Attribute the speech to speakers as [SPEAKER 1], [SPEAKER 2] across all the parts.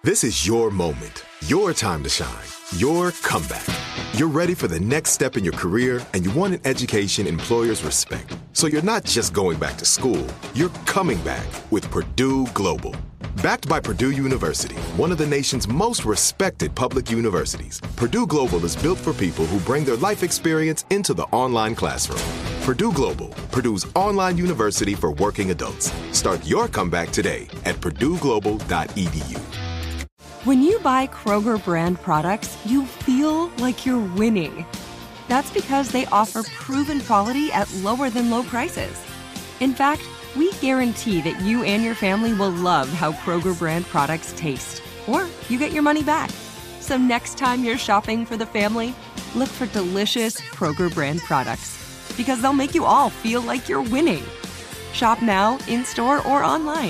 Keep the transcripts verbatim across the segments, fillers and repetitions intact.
[SPEAKER 1] This is your moment, your time to shine, your comeback. You're ready for the next step in your career, and you want an education employers respect. So you're not just going back to school, you're coming back with Purdue Global. Backed by Purdue University, one of the nation's most respected public universities, Purdue Global is built for people who bring their life experience into the online classroom. Purdue Global, Purdue's online university for working adults. Start your comeback today at purdue global dot e d u.
[SPEAKER 2] When you buy Kroger brand products, you feel like you're winning. That's because they offer proven quality at lower than low prices. In fact, we guarantee that you and your family will love how Kroger brand products taste, or you get your money back. So next time you're shopping for the family, look for delicious Kroger brand products, because they'll make you all feel like you're winning. Shop now, in-store, or online.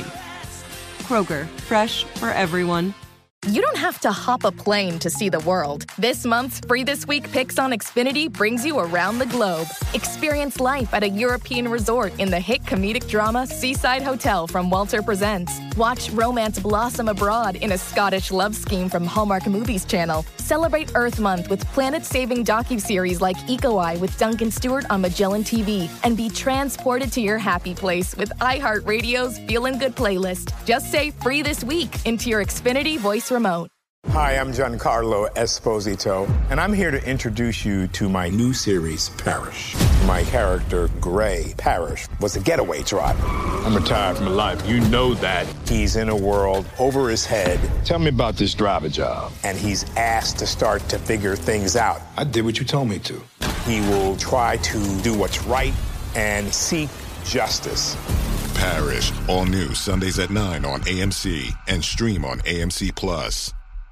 [SPEAKER 2] Kroger, fresh for everyone.
[SPEAKER 3] You don't have to hop a plane to see the world. This month's Free This Week Picks on Xfinity brings you around the globe. Experience life at a European resort in the hit comedic drama Seaside Hotel from Walter Presents. Watch romance blossom abroad in a Scottish love scheme from Hallmark Movies Channel. Celebrate Earth Month with planet-saving docuseries like Eco Eye with Duncan Stewart on Magellan T V. And be transported to your happy place with iHeartRadio's Feelin' Good playlist. Just say Free This Week into your Xfinity voice remote.
[SPEAKER 4] Hi, I'm Giancarlo Esposito, and I'm here to introduce you to my new series, Parrish. My character, Gray Parrish, was a getaway driver.
[SPEAKER 5] I'm retired from life. You know that.
[SPEAKER 4] He's in a world over his head.
[SPEAKER 5] Tell me about this driver job.
[SPEAKER 4] And he's asked to start to figure things out.
[SPEAKER 5] I did what you told me to.
[SPEAKER 4] He will try to do what's right and seek justice.
[SPEAKER 6] Parrish, all new Sundays at nine on A M C and stream on A M C Plus.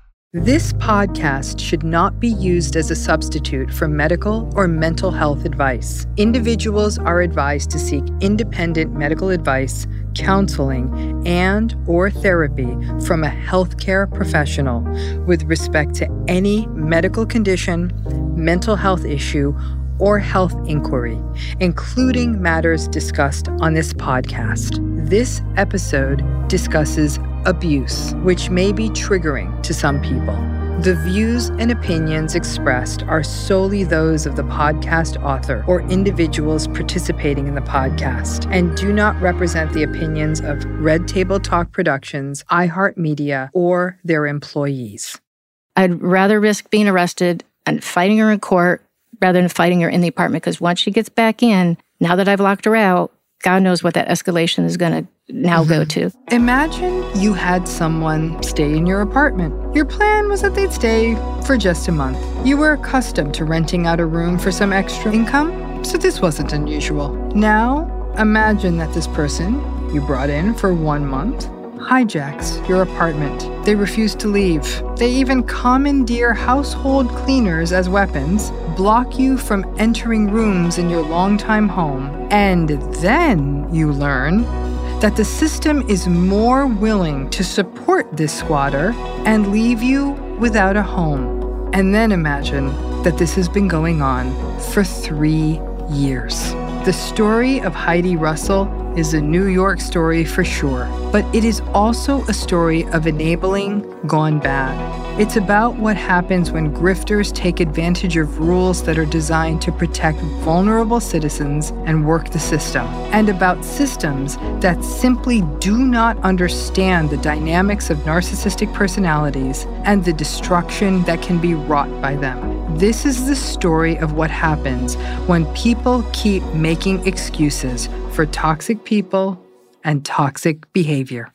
[SPEAKER 7] This podcast should not be used as a substitute for medical or mental health advice. Individuals are advised to seek independent medical advice, counseling, and or therapy from a healthcare professional with respect to any medical condition, mental health issue, or health inquiry, including matters discussed on this podcast. This episode discusses abuse, which may be triggering to some people. The views and opinions expressed are solely those of the podcast author or individuals participating in the podcast and do not represent the opinions of Red Table Talk Productions, iHeartMedia, or their employees.
[SPEAKER 8] I'd rather risk being arrested and fighting her in court rather than fighting her in the apartment, because once she gets back in, now that I've locked her out, God knows what that escalation is going to now mm-hmm. go to.
[SPEAKER 7] Imagine you had someone stay in your apartment. Your plan was that they'd stay for just a month. You were accustomed to renting out a room for some extra income, so this wasn't unusual. Now, imagine that this person you brought in for one month hijacks your apartment. They refuse to leave. They even commandeer household cleaners as weapons, block you from entering rooms in your longtime home, and then you learn that the system is more willing to support this squatter and leave you without a home. And then imagine that this has been going on for three years. The story of Heidi Russell is a New York story for sure, but it is also a story of enabling gone bad. It's about what happens when grifters take advantage of rules that are designed to protect vulnerable citizens and work the system, and about systems that simply do not understand the dynamics of narcissistic personalities and the destruction that can be wrought by them. This is the story of what happens when people keep making excuses for toxic people and toxic behavior.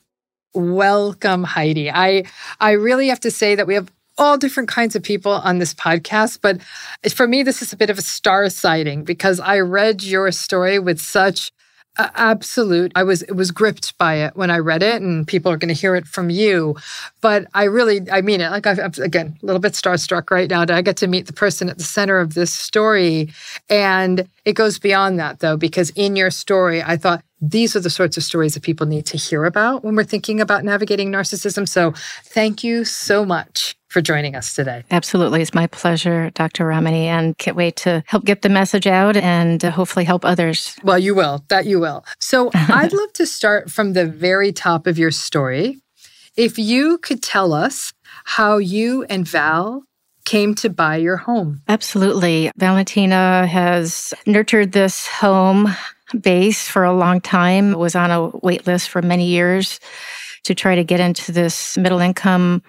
[SPEAKER 7] Welcome, Heidi. I I really have to say that we have all different kinds of people on this podcast, but for me, this is a bit of a star sighting because I read your story with such uh, absolute, I was, it was gripped by it when I read it, and people are going to hear it from you. But I really, I mean it. Like, I've, again, a little bit starstruck right now that I get to meet the person at the center of this story. And it goes beyond that, though, because in your story, I thought, these are the sorts of stories that people need to hear about when we're thinking about navigating narcissism. So thank you so much for joining us today.
[SPEAKER 8] Absolutely. It's my pleasure, Doctor Ramani, and can't wait to help get the message out and uh, hopefully help others.
[SPEAKER 7] Well, you will. That you will. So I'd love to start from the very top of your story. If you could tell us how you and Val came to buy your home.
[SPEAKER 8] Absolutely. Valentina has nurtured this home base for a long time, was on a wait list for many years to try to get into this middle-income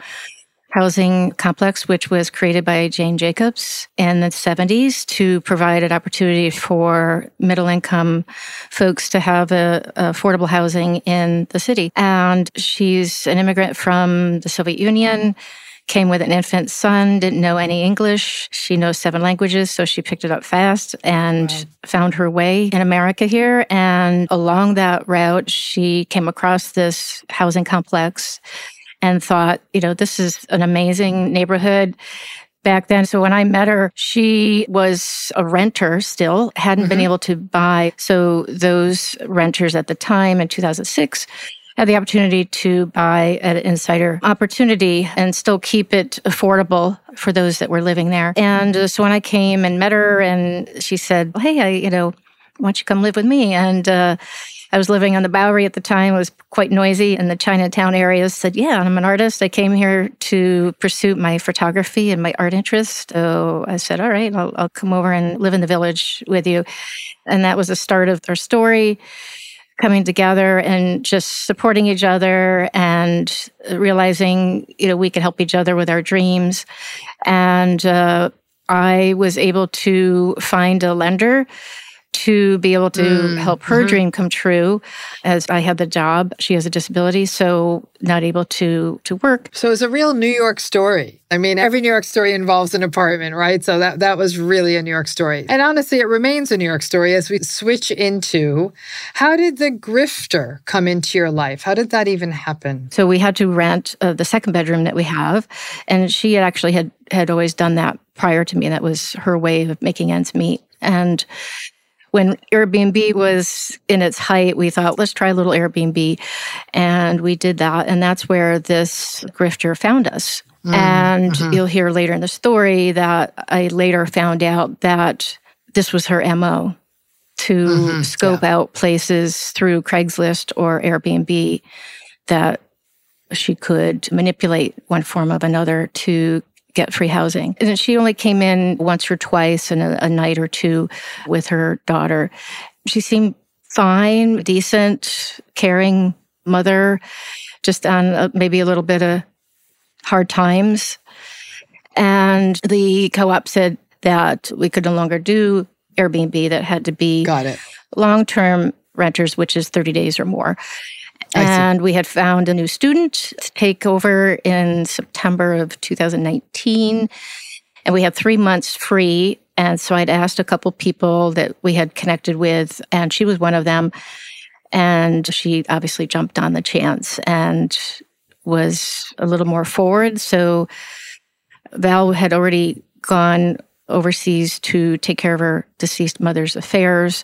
[SPEAKER 8] housing complex, which was created by Jane Jacobs in the seventies to provide an opportunity for middle-income folks to have a, a affordable housing in the city. And she's an immigrant from the Soviet Union, came with an infant son, didn't know any English. She knows seven languages, so she picked it up fast and wow. found her way in America here. And along that route, she came across this housing complex and thought, you know, this is an amazing neighborhood back then. So when I met her, she was a renter still, hadn't mm-hmm. been able to buy. So those renters at the time in two thousand six had the opportunity to buy at an insider opportunity and still keep it affordable for those that were living there. And uh, so when I came and met her and she said, well, hey, I, you know, why don't you come live with me? And uh, I was living on the Bowery at the time. It was quite noisy in the Chinatown area. I said, yeah, I'm an artist. I came here to pursue my photography and my art interest. So I said, all right, I'll, I'll come over and live in the village with you. And that was the start of our story, coming together and just supporting each other and realizing, you know, we could help each other with our dreams. And uh, I was able to find a lender to be able to mm, help her mm-hmm. dream come true, as I had the job. She has a disability, so not able to to work.
[SPEAKER 7] So it's a real New York story. I mean, every New York story involves an apartment, right? So that, that was really a New York story. And honestly, it remains a New York story as we switch into, how did the grifter come into your life? How did that even happen?
[SPEAKER 8] So we had to rent uh, the second bedroom that we have, and she had actually had, had always done that prior to me. That was her way of making ends meet. And when Airbnb was in its height, we thought, let's try a little Airbnb. And we did that. And that's where this grifter found us. Mm, and uh-huh. you'll hear later in the story that I later found out that this was her M O, to mm-hmm, scope yeah. out places through Craigslist or Airbnb that she could manipulate one form of another to get free housing. And she only came in once or twice in a, a night or two with her daughter. She seemed fine, decent, caring mother, just on a, maybe a little bit of hard times. And the co-op said that we could no longer do Airbnb, that had to be
[SPEAKER 7] Got it.
[SPEAKER 8] long-term renters, which is thirty days or more. And we had found a new student to take over in September of two thousand nineteen. And we had three months free. And so I'd asked a couple people that we had connected with, and she was one of them. And she obviously jumped on the chance and was a little more forward. So Val had already gone overseas to take care of her deceased mother's affairs.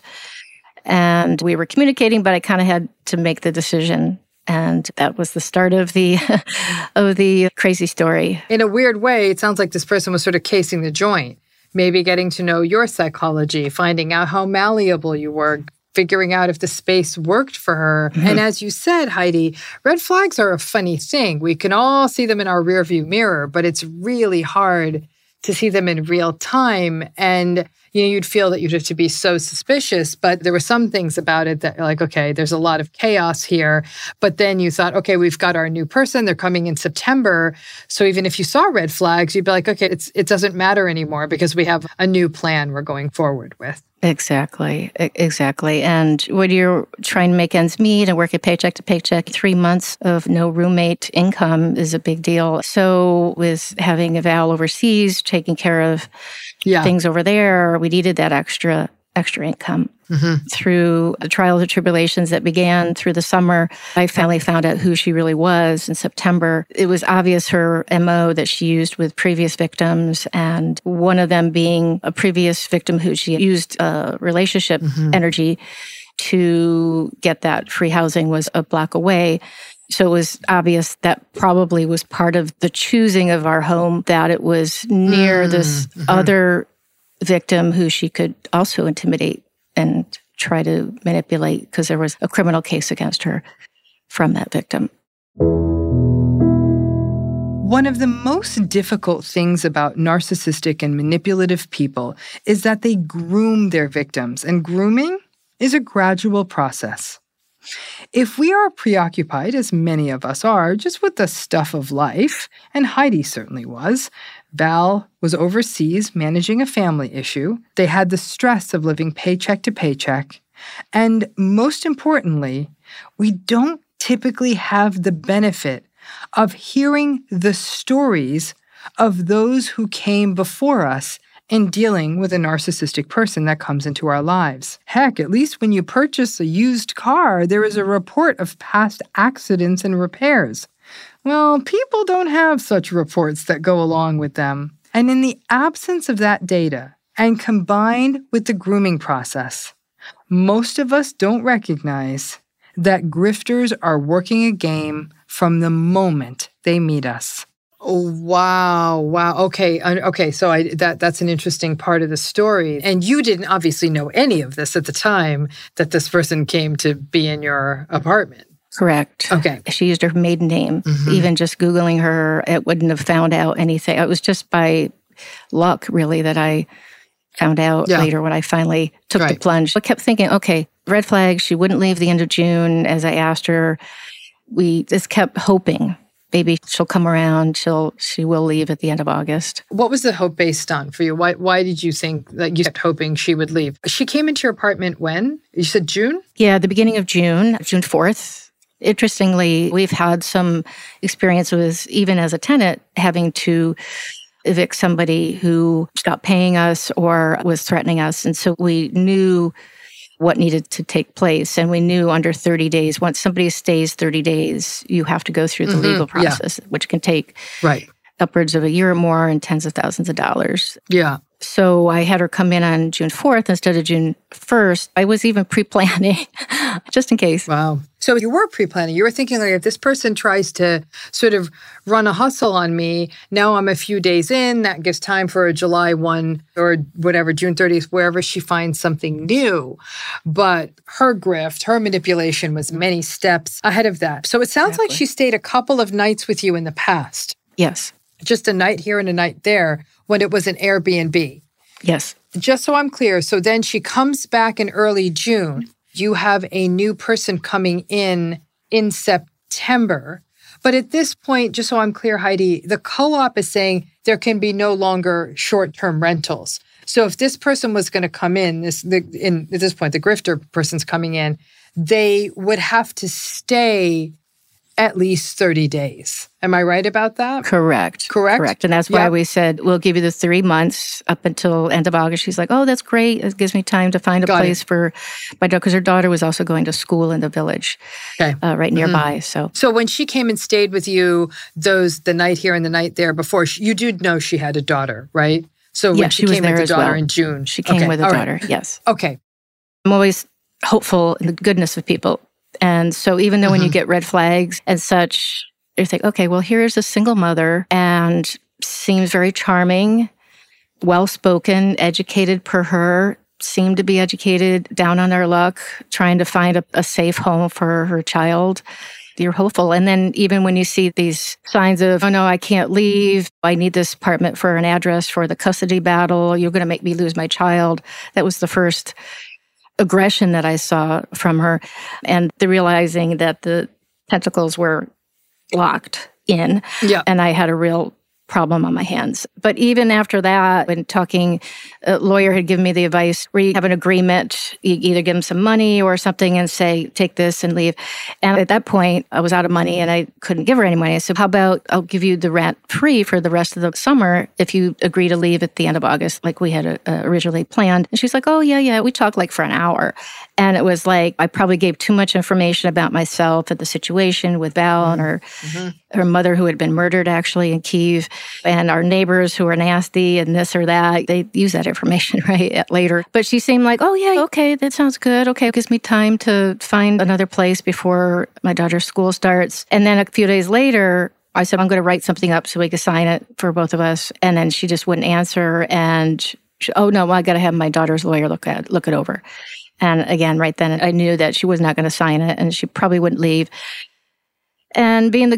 [SPEAKER 8] And we were communicating, but I kind of had to make the decision. And that was the start of the of the crazy story.
[SPEAKER 7] In a weird way, it sounds like this person was sort of casing the joint, maybe getting to know your psychology, finding out how malleable you were, figuring out if the space worked for her. Mm-hmm. And as you said, Heidi, red flags are a funny thing. We can all see them in our rearview mirror, but it's really hard to see them in real time. And you know, you'd feel that you'd have to be so suspicious, but there were some things about it that you're like, okay, there's a lot of chaos here. But then you thought, okay, we've got our new person. They're coming in September. So even if you saw red flags, you'd be like, okay, it's, it doesn't matter anymore because we have a new plan we're going forward with.
[SPEAKER 8] Exactly. Exactly. And when you're trying to make ends meet and working paycheck to paycheck, three months of no roommate income is a big deal. So with having a Val overseas, taking care of yeah. things over there, we needed that extra extra income. Mm-hmm. Through the trials and tribulations that began through the summer, I finally found out who she really was in September. It was obvious her M O that she used with previous victims, and one of them being a previous victim who she used uh, relationship mm-hmm. energy to get that free housing was a block away. So it was obvious that probably was part of the choosing of our home, that it was near mm-hmm. this mm-hmm. other victim who she could also intimidate and try to manipulate because there was a criminal case against her from that victim.
[SPEAKER 7] One of the most difficult things about narcissistic and manipulative people is that they groom their victims, and grooming is a gradual process. If we are preoccupied, as many of us are, just with the stuff of life, and Heidi certainly was, Val was overseas managing a family issue. They had the stress of living paycheck to paycheck. And most importantly, we don't typically have the benefit of hearing the stories of those who came before us in dealing with a narcissistic person that comes into our lives. Heck, at least when you purchase a used car, there is a report of past accidents and repairs. Well, people don't have such reports that go along with them. And in the absence of that data, and combined with the grooming process, most of us don't recognize that grifters are working a game from the moment they meet us. Oh, wow. Wow. Okay. Okay. So I, that that's an interesting part of the story. And you didn't obviously know any of this at the time that this person came to be in your apartment.
[SPEAKER 8] Correct.
[SPEAKER 7] Okay.
[SPEAKER 8] She used her maiden name. Mm-hmm. Even just Googling her, it wouldn't have found out anything. It was just by luck, really, that I found out yeah. later when I finally took right. the plunge. I kept thinking, okay, red flag, she wouldn't leave the end of June as I asked her. We just kept hoping. Maybe she'll come around, she'll she will leave at the end of August.
[SPEAKER 7] What was the hope based on for you? Why why did you think that you kept hoping she would leave? She came into your apartment when? You said June?
[SPEAKER 8] Yeah, the beginning of June, June fourth. Interestingly, we've had some experience with, even as a tenant, having to evict somebody who stopped paying us or was threatening us. And so we knew what needed to take place. And we knew under thirty days, once somebody stays thirty days, you have to go through the mm-hmm. legal process, yeah. which can take
[SPEAKER 7] right.
[SPEAKER 8] upwards of a year or more and tens of thousands of dollars.
[SPEAKER 7] Yeah.
[SPEAKER 8] So I had her come in on June fourth instead of June first. I was even pre-planning, just in case.
[SPEAKER 7] Wow. So you were pre-planning. You were thinking, like, if this person tries to sort of run a hustle on me, now I'm a few days in, that gives time for a July first or whatever, June thirtieth, wherever she finds something new. But her grift, her manipulation was many steps ahead of that. So it sounds exactly. like she stayed a couple of nights with you in the past.
[SPEAKER 8] Yes.
[SPEAKER 7] Just a night here and a night there when it was an Airbnb.
[SPEAKER 8] Yes.
[SPEAKER 7] Just so I'm clear, so then she comes back in early June. You have a new person coming in in September. But at this point, just so I'm clear, Heidi, the co-op is saying there can be no longer short-term rentals. So if this person was going to come in, this the, in at this point, the grifter person's coming in, they would have to stay at least thirty days. Am I right about that?
[SPEAKER 8] Correct.
[SPEAKER 7] Correct?
[SPEAKER 8] Correct. And that's why
[SPEAKER 7] yep.
[SPEAKER 8] we said, we'll give you the three months up until end of August. She's like, oh, that's great. It gives me time to find a Got place it. for my daughter, because her daughter was also going to school in the village
[SPEAKER 7] okay.
[SPEAKER 8] uh, right nearby.
[SPEAKER 7] Mm-hmm.
[SPEAKER 8] So
[SPEAKER 7] so when she came and stayed with you, those the night here and the night there before, you did know she had a daughter, right? So when
[SPEAKER 8] yeah,
[SPEAKER 7] she,
[SPEAKER 8] she was
[SPEAKER 7] came
[SPEAKER 8] there
[SPEAKER 7] with the
[SPEAKER 8] as
[SPEAKER 7] daughter
[SPEAKER 8] well.
[SPEAKER 7] in June.
[SPEAKER 8] She came
[SPEAKER 7] okay.
[SPEAKER 8] with a
[SPEAKER 7] All
[SPEAKER 8] daughter,
[SPEAKER 7] right.
[SPEAKER 8] yes.
[SPEAKER 7] Okay.
[SPEAKER 8] I'm always hopeful in the goodness of people. And so even though mm-hmm. when you get red flags and such, you think, okay, well, here's a single mother and seems very charming, well-spoken, educated per her, seemed to be educated, down on her luck, trying to find a, a safe home for her child. You're hopeful. And then even when you see these signs of, oh, no, I can't leave. I need this apartment for an address for the custody battle. You're going to make me lose my child. That was the first aggression that I saw from her. And the realizing that the tentacles were locked in.
[SPEAKER 7] Yeah.
[SPEAKER 8] And I had a real problem on my hands. But even after that, when talking, a lawyer had given me the advice where you have an agreement, you either give them some money or something and say, take this and leave. And at that point, I was out of money and I couldn't give her any money. So how about I'll give you the rent free for the rest of the summer if you agree to leave at the end of August, like we had uh, originally planned. And she's like, oh, yeah, yeah. We talked like for an hour. And it was like, I probably gave too much information about myself and the situation with Val mm-hmm. and her, mm-hmm. her mother who had been murdered actually in Kyiv, and our neighbors who are nasty and this or that. They use that information right later. But she seemed like, oh yeah, okay, that sounds good. Okay, it gives me time to find another place before my daughter's school starts. And then a few days later, I said, I'm going to write something up so we can sign it for both of us. And then she just wouldn't answer. And she, oh no, well, I got to have my daughter's lawyer look at look it over. And again, right then, I knew that she was not going to sign it and she probably wouldn't leave. And being the good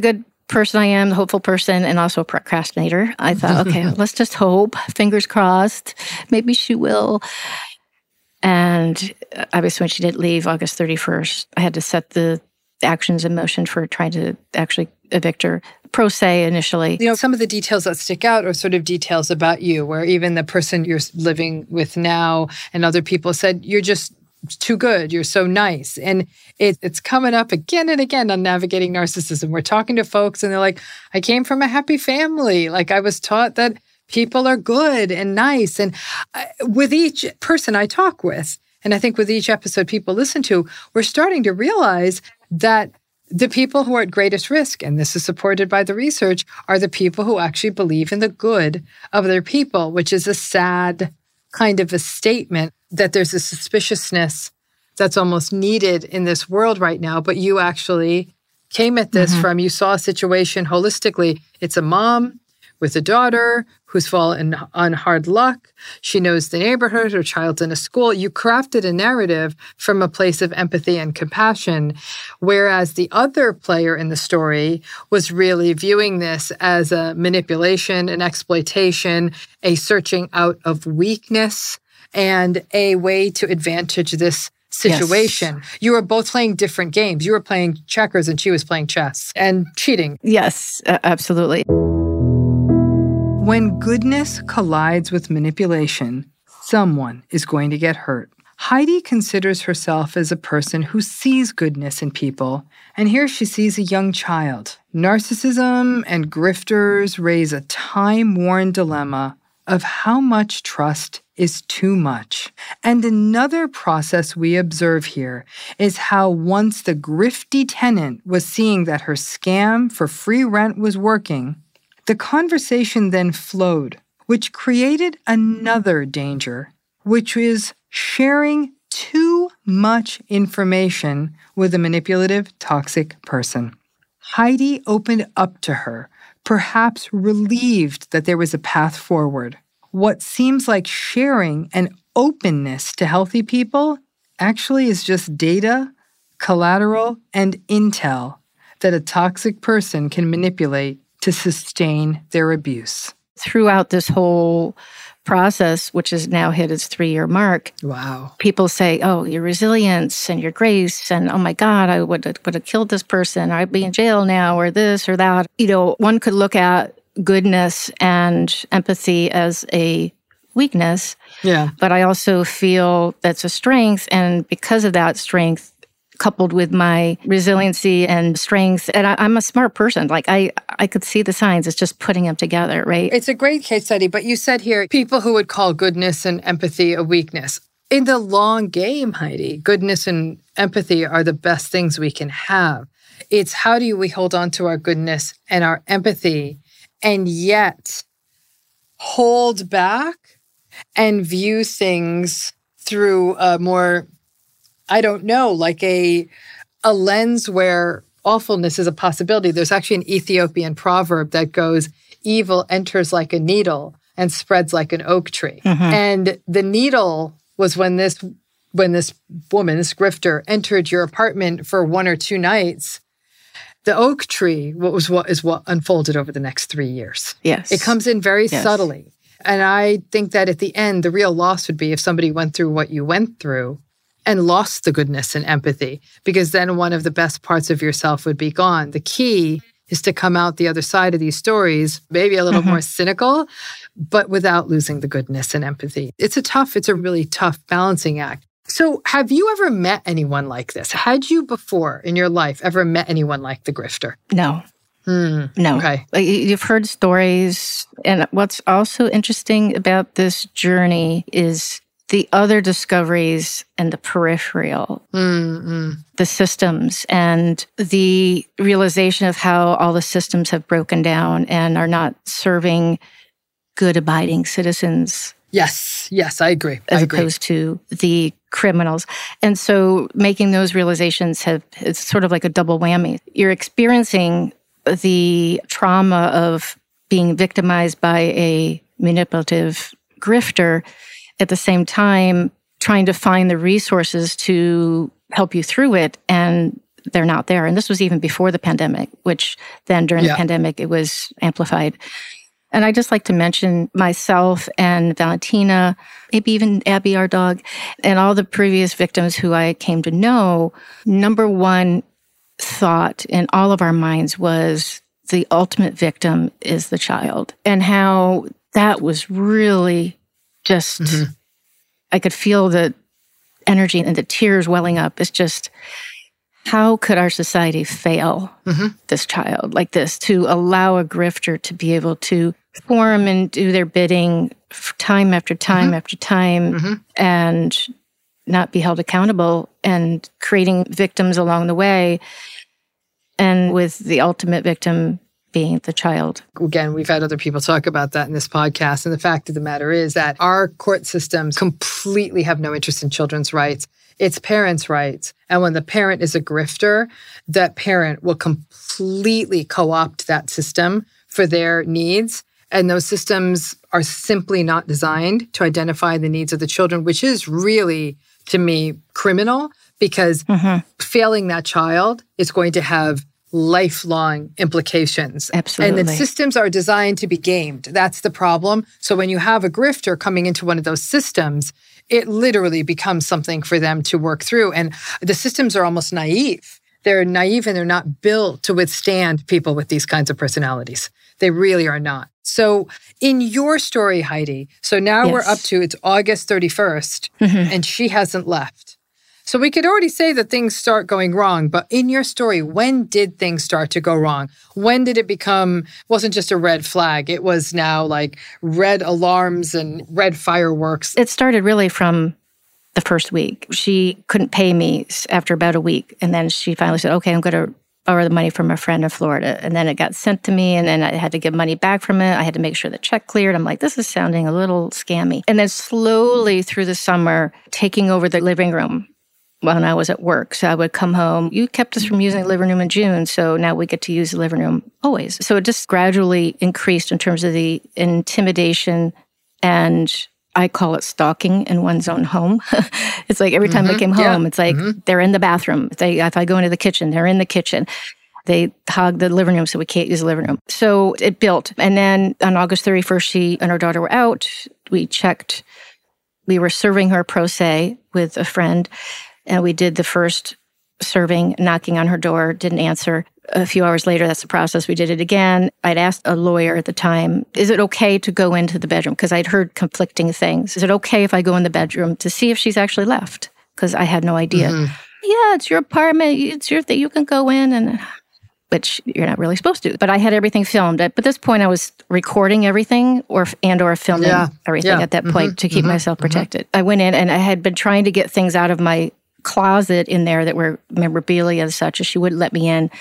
[SPEAKER 8] person I am, the hopeful person, and also a procrastinator. I thought, okay, let's just hope. Fingers crossed. Maybe she will. And obviously, when she did leave August thirty-first, I had to set the actions in motion for trying to actually evict her pro se initially.
[SPEAKER 7] You know, some of the details that stick out are sort of details about you, where even the person you're living with now and other people said, you're just too good. You're so nice. And it, it's coming up again and again on Navigating Narcissism. We're talking to folks and they're like, I came from a happy family. Like I was taught that people are good and nice. And I, with each person I talk with, and I think with each episode people listen to, we're starting to realize that the people who are at greatest risk, and this is supported by the research, are the people who actually believe in the good of their people, which is a sad kind of a statement that there's a suspiciousness that's almost needed in this world right now. But you actually came at this mm-hmm. from, you saw a situation holistically. It's a mom with a daughter who's fallen on hard luck. She knows the neighborhood, her child's in a school. You crafted a narrative from a place of empathy and compassion, whereas the other player in the story was really viewing this as a manipulation, an exploitation, a searching out of weakness, and a way to advantage this situation. Yes. You were both playing different games. You were playing checkers and she was playing chess and cheating.
[SPEAKER 8] Yes, uh, absolutely.
[SPEAKER 7] When goodness collides with manipulation, someone is going to get hurt. Heidi considers herself as a person who sees goodness in people, and here she sees a young child. Narcissism and grifters raise a time-worn dilemma of how much trust is too much. And another process we observe here is how once the grifty tenant was seeing that her scam for free rent was working, the conversation then flowed, which created another danger, which is sharing too much information with a manipulative, toxic person. Heidi opened up to her, perhaps relieved that there was a path forward. What seems like sharing and openness to healthy people actually is just data, collateral, and intel that a toxic person can manipulate to sustain their abuse.
[SPEAKER 8] Throughout this whole process, which has now hit its three-year mark,
[SPEAKER 7] wow,
[SPEAKER 8] people say, oh, your resilience and your grace, and oh my God, I would have, would have killed this person, or I'd be in jail now, or this or that. You know, one could look at goodness and empathy as a weakness,
[SPEAKER 7] yeah.
[SPEAKER 8] but I also feel that's a strength, and because of that strength, coupled with my resiliency and strength. And I, I'm a smart person. Like I, I could see the signs. It's just putting them together, right?
[SPEAKER 7] It's a great case study, but you said here, people who would call goodness and empathy a weakness. In the long game, Heidi, goodness and empathy are the best things we can have. It's how do we hold on to our goodness and our empathy and yet hold back and view things through a more, I don't know, like a a lens where awfulness is a possibility. There's actually an Ethiopian proverb that goes, evil enters like a needle and spreads like an oak tree. Mm-hmm. And the needle was when this when this woman, this grifter, entered your apartment for one or two nights. The oak tree what was what is what unfolded over the next three years.
[SPEAKER 8] Yes.
[SPEAKER 7] It comes in very
[SPEAKER 8] yes.
[SPEAKER 7] subtly. And I think that at the end, the real loss would be if somebody went through what you went through and lost the goodness and empathy, because then one of the best parts of yourself would be gone. The key is to come out the other side of these stories, maybe a little mm-hmm. more cynical, but without losing the goodness and empathy. It's a tough, it's a really tough balancing act. So have you ever met anyone like this? Had you before in your life ever met anyone like the grifter?
[SPEAKER 8] No.
[SPEAKER 7] Hmm.
[SPEAKER 8] No.
[SPEAKER 7] Okay.
[SPEAKER 8] You've heard stories. And what's also interesting about this journey is the other discoveries and the peripheral,
[SPEAKER 7] mm-hmm.
[SPEAKER 8] the systems, and the realization of how all the systems have broken down and are not serving good, abiding citizens.
[SPEAKER 7] Yes, yes, I agree.
[SPEAKER 8] As
[SPEAKER 7] I agree.
[SPEAKER 8] opposed to the criminals. And so making those realizations have, it's sort of like a double whammy. You're experiencing the trauma of being victimized by a manipulative grifter, at the same time trying to find the resources to help you through it. And they're not there. And this was even before the pandemic, which then during
[SPEAKER 7] Yeah.
[SPEAKER 8] the pandemic, it was amplified. And I just like to mention myself and Valentina, maybe even Abby, our dog, and all the previous victims who I came to know. Number one thought in all of our minds was the ultimate victim is the child, and how that was really just, mm-hmm. I could feel the energy and the tears welling up. It's just, how could our society fail mm-hmm. this child like this, to allow a grifter to be able to form and do their bidding time after time mm-hmm. after time mm-hmm. and not be held accountable, and creating victims along the way, and with the ultimate victim being the child.
[SPEAKER 7] Again, we've had other people talk about that in this podcast. And the fact of the matter is that our court systems completely have no interest in children's rights. It's parents' rights. And when the parent is a grifter, that parent will completely co-opt that system for their needs. And those systems are simply not designed to identify the needs of the children, which is really, to me, criminal, because mm-hmm. failing that child is going to have lifelong implications.
[SPEAKER 8] Absolutely.
[SPEAKER 7] And the systems are designed to be gamed. That's the problem. So when you have a grifter coming into one of those systems, it literally becomes something for them to work through. And the systems are almost naive. They're naive and they're not built to withstand people with these kinds of personalities. They really are not. So in your story, Heidi, so now yes. we're up to, it's August thirty-first, mm-hmm. and she hasn't left. So we could already say that things start going wrong, but in your story, when did things start to go wrong? When did it become, wasn't just a red flag, it was now like red alarms and red fireworks?
[SPEAKER 8] It started really from the first week. She couldn't pay me after about a week. And then she finally said, okay, I'm going to borrow the money from a friend in Florida. And then it got sent to me, and then I had to give money back from it. I had to make sure the check cleared. I'm like, this is sounding a little scammy. And then slowly through the summer, taking over the living room when I was at work. So I would come home. You kept us from using the living room in June, so now we get to use the living room always. So it just gradually increased in terms of the intimidation, and I call it stalking in one's own home. It's like every time mm-hmm. I came home, yeah. it's like mm-hmm. they're in the bathroom. They, if I go into the kitchen, they're in the kitchen. They hog the living room, so we can't use the living room. So it built. And then on August thirty-first, she and her daughter were out. We checked. We were serving her pro se with a friend. And we did the first serving, knocking on her door, didn't answer. A few hours later, that's the process. We did it again. I'd asked a lawyer at the time, is it okay to go into the bedroom? Because I'd heard conflicting things. Is it okay if I go in the bedroom to see if she's actually left? Because I had no idea. Mm-hmm. Yeah, it's your apartment. It's your thing. You can go in, and which you're not really supposed to. But I had everything filmed. At this point, I was recording everything or and or filming yeah. everything yeah. at that point mm-hmm. to keep mm-hmm. myself protected. Mm-hmm. I went in, and I had been trying to get things out of my closet in there that were memorabilia and such, and she wouldn't let me in.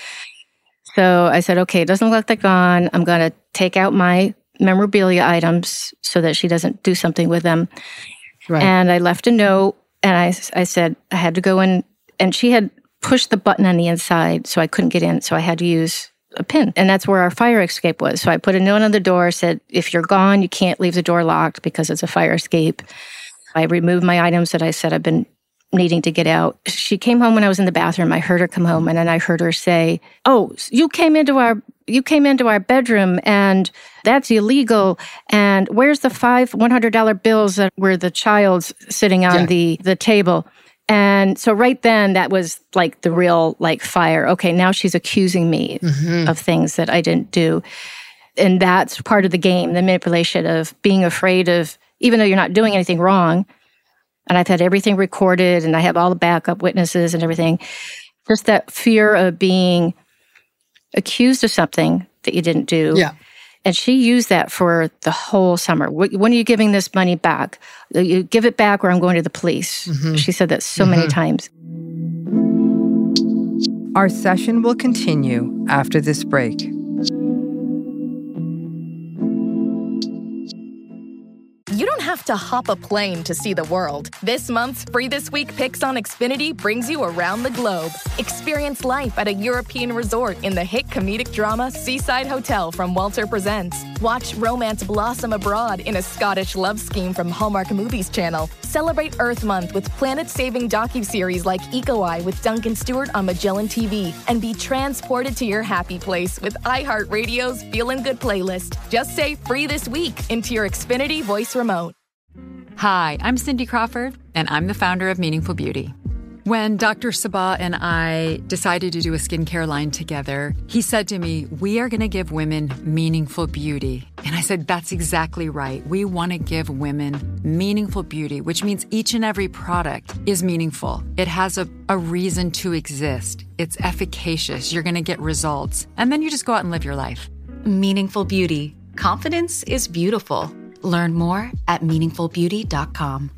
[SPEAKER 8] So I said, okay, it doesn't look like they're gone. I'm going to take out my memorabilia items so that she doesn't do something with them. Right. And I left a note, and I, I said I had to go in, and she had pushed the button on the inside, so I couldn't get in, so I had to use a pin. And that's where our fire escape was. So I put a note on the door, said, if you're gone, you can't leave the door locked because it's a fire escape. I removed my items that I said I've been needing to get out. She came home when I was in the bathroom. I heard her come home, and then I heard her say, oh, you came into our you came into our bedroom, and that's illegal. And where's the five one hundred dollar bills that were the child's sitting on yeah. the, the table? And so right then, that was like the real like fire. Okay, now she's accusing me mm-hmm. of things that I didn't do. And that's part of the game, the manipulation of being afraid of, even though you're not doing anything wrong, and I've had everything recorded, and I have all the backup witnesses and everything. Just that fear of being accused of something that you didn't do.
[SPEAKER 7] Yeah.
[SPEAKER 8] And she used that for the whole summer. When are you giving this money back? You give it back or I'm going to the police. Mm-hmm. She said that so mm-hmm. many times.
[SPEAKER 9] Our session will continue after this break.
[SPEAKER 3] You don't have to hop a plane to see the world. This month's Free This Week Picks on Xfinity brings you around the globe. Experience life at a European resort in the hit comedic drama Seaside Hotel from Walter Presents. Watch romance blossom abroad in a Scottish love scheme from Hallmark Movies Channel. Celebrate Earth Month with planet-saving docuseries like Eco Eye with Duncan Stewart on Magellan T V. And be transported to your happy place with iHeartRadio's Feelin' Good playlist. Just say Free This Week into your Xfinity voice remote.
[SPEAKER 10] Hi, I'm Cindy Crawford, and I'm the founder of Meaningful Beauty. When Doctor Sabah and I decided to do a skincare line together, he said to me, we are going to give women meaningful beauty. And I said, that's exactly right. We want to give women meaningful beauty, which means each and every product is meaningful. It has a, a reason to exist. It's efficacious. You're going to get results. And then you just go out and live your life.
[SPEAKER 11] Meaningful Beauty. Confidence is beautiful. Learn more at meaningful beauty dot com.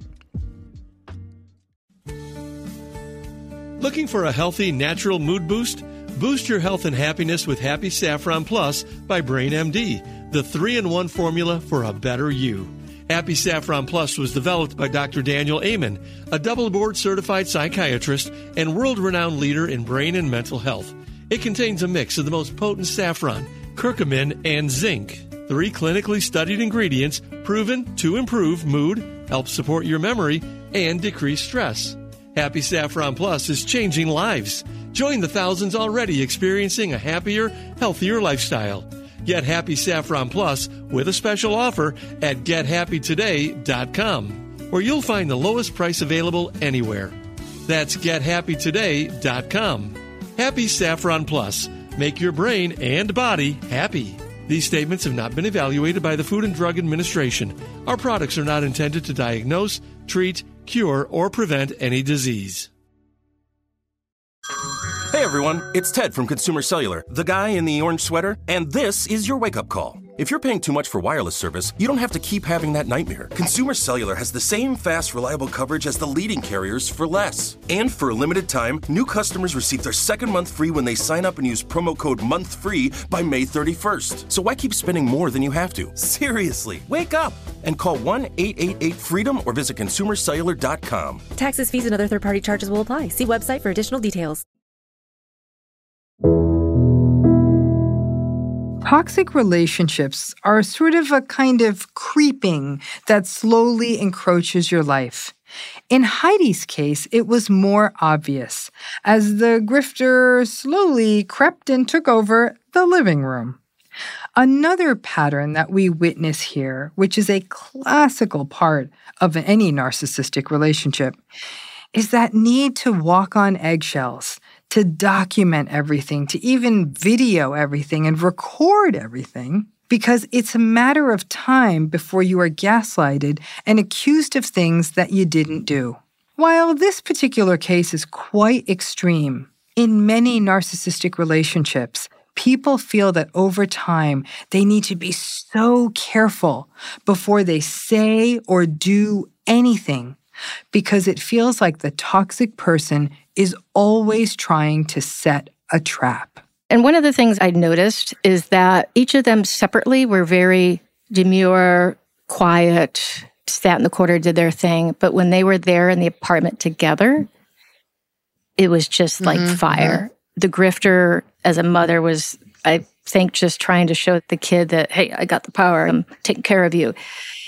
[SPEAKER 12] Looking for a healthy, natural mood boost? Boost your health and happiness with Happy Saffron Plus by Brain M D, the three in one formula for a better you. Happy Saffron Plus was developed by Doctor Daniel Amen, a double board-certified psychiatrist and world-renowned leader in brain and mental health. It contains a mix of the most potent saffron, curcumin, and zinc, three clinically studied ingredients proven to improve mood, help support your memory, and decrease stress. Happy Saffron Plus is changing lives. Join the thousands already experiencing a happier, healthier lifestyle. Get Happy Saffron Plus with a special offer at get happy today dot com, where you'll find the lowest price available anywhere. That's get happy today dot com. Happy Saffron Plus. Make your brain and body happy. These statements have not been evaluated by the Food and Drug Administration. Our products are not intended to diagnose, treat, cure, or prevent any disease.
[SPEAKER 13] Hey everyone, it's Ted from Consumer Cellular, the guy in the orange sweater, and this is your wake-up call. If you're paying too much for wireless service, you don't have to keep having that nightmare. Consumer Cellular has the same fast, reliable coverage as the leading carriers for less. And for a limited time, new customers receive their second month free when they sign up and use promo code MONTHFREE by May thirty-first. So why keep spending more than you have to? Seriously, wake up and call one eight eight eight FREEDOM or visit consumer cellular dot com.
[SPEAKER 14] Taxes, fees, and other third-party charges will apply. See website for additional details.
[SPEAKER 9] Toxic relationships are sort of a kind of creeping that slowly encroaches your life. In Heidi's case, it was more obvious, as the grifter slowly crept and took over the living room. Another pattern that we witness here, which is a classical part of any narcissistic relationship, is that need to walk on eggshells, to document everything, to even video everything and record everything, because it's a matter of time before you are gaslighted and accused of things that you didn't do. While this particular case is quite extreme, in many narcissistic relationships, people feel that over time they need to be so careful before they say or do anything, because it feels like the toxic person is always trying to set a trap.
[SPEAKER 8] And one of the things I noticed is that each of them separately were very demure, quiet, sat in the corner, did their thing. But when they were there in the apartment together, it was just like mm-hmm. fire. The grifter, as a mother, was, I think, just trying to show the kid that, hey, I got the power, I'm taking care of you.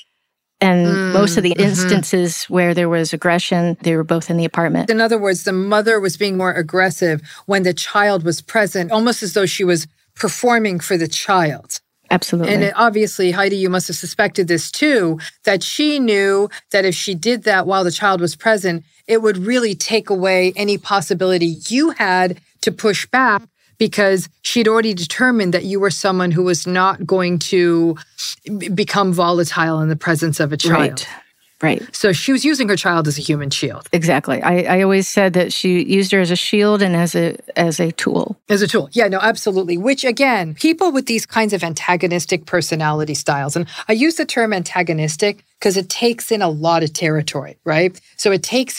[SPEAKER 8] And mm, most of the instances mm-hmm. where there was aggression, they were both in the apartment.
[SPEAKER 9] In other words, the mother was being more aggressive when the child was present, almost as though she was performing for the child.
[SPEAKER 8] Absolutely.
[SPEAKER 9] And it, obviously, Heidi, you must have suspected this too, that she knew that if she did that while the child was present, it would really take away any possibility you had to push back, because she'd already determined that you were someone who was not going to b- become volatile in the presence of a child.
[SPEAKER 8] Right, right.
[SPEAKER 9] So she was using her child as a human shield.
[SPEAKER 8] Exactly. I, I always said that she used her as a shield and as a as a tool.
[SPEAKER 9] As a tool. Yeah, no, absolutely. Which, again, people with these kinds of antagonistic personality styles, and I use the term antagonistic because it takes in a lot of territory, right? So it takes in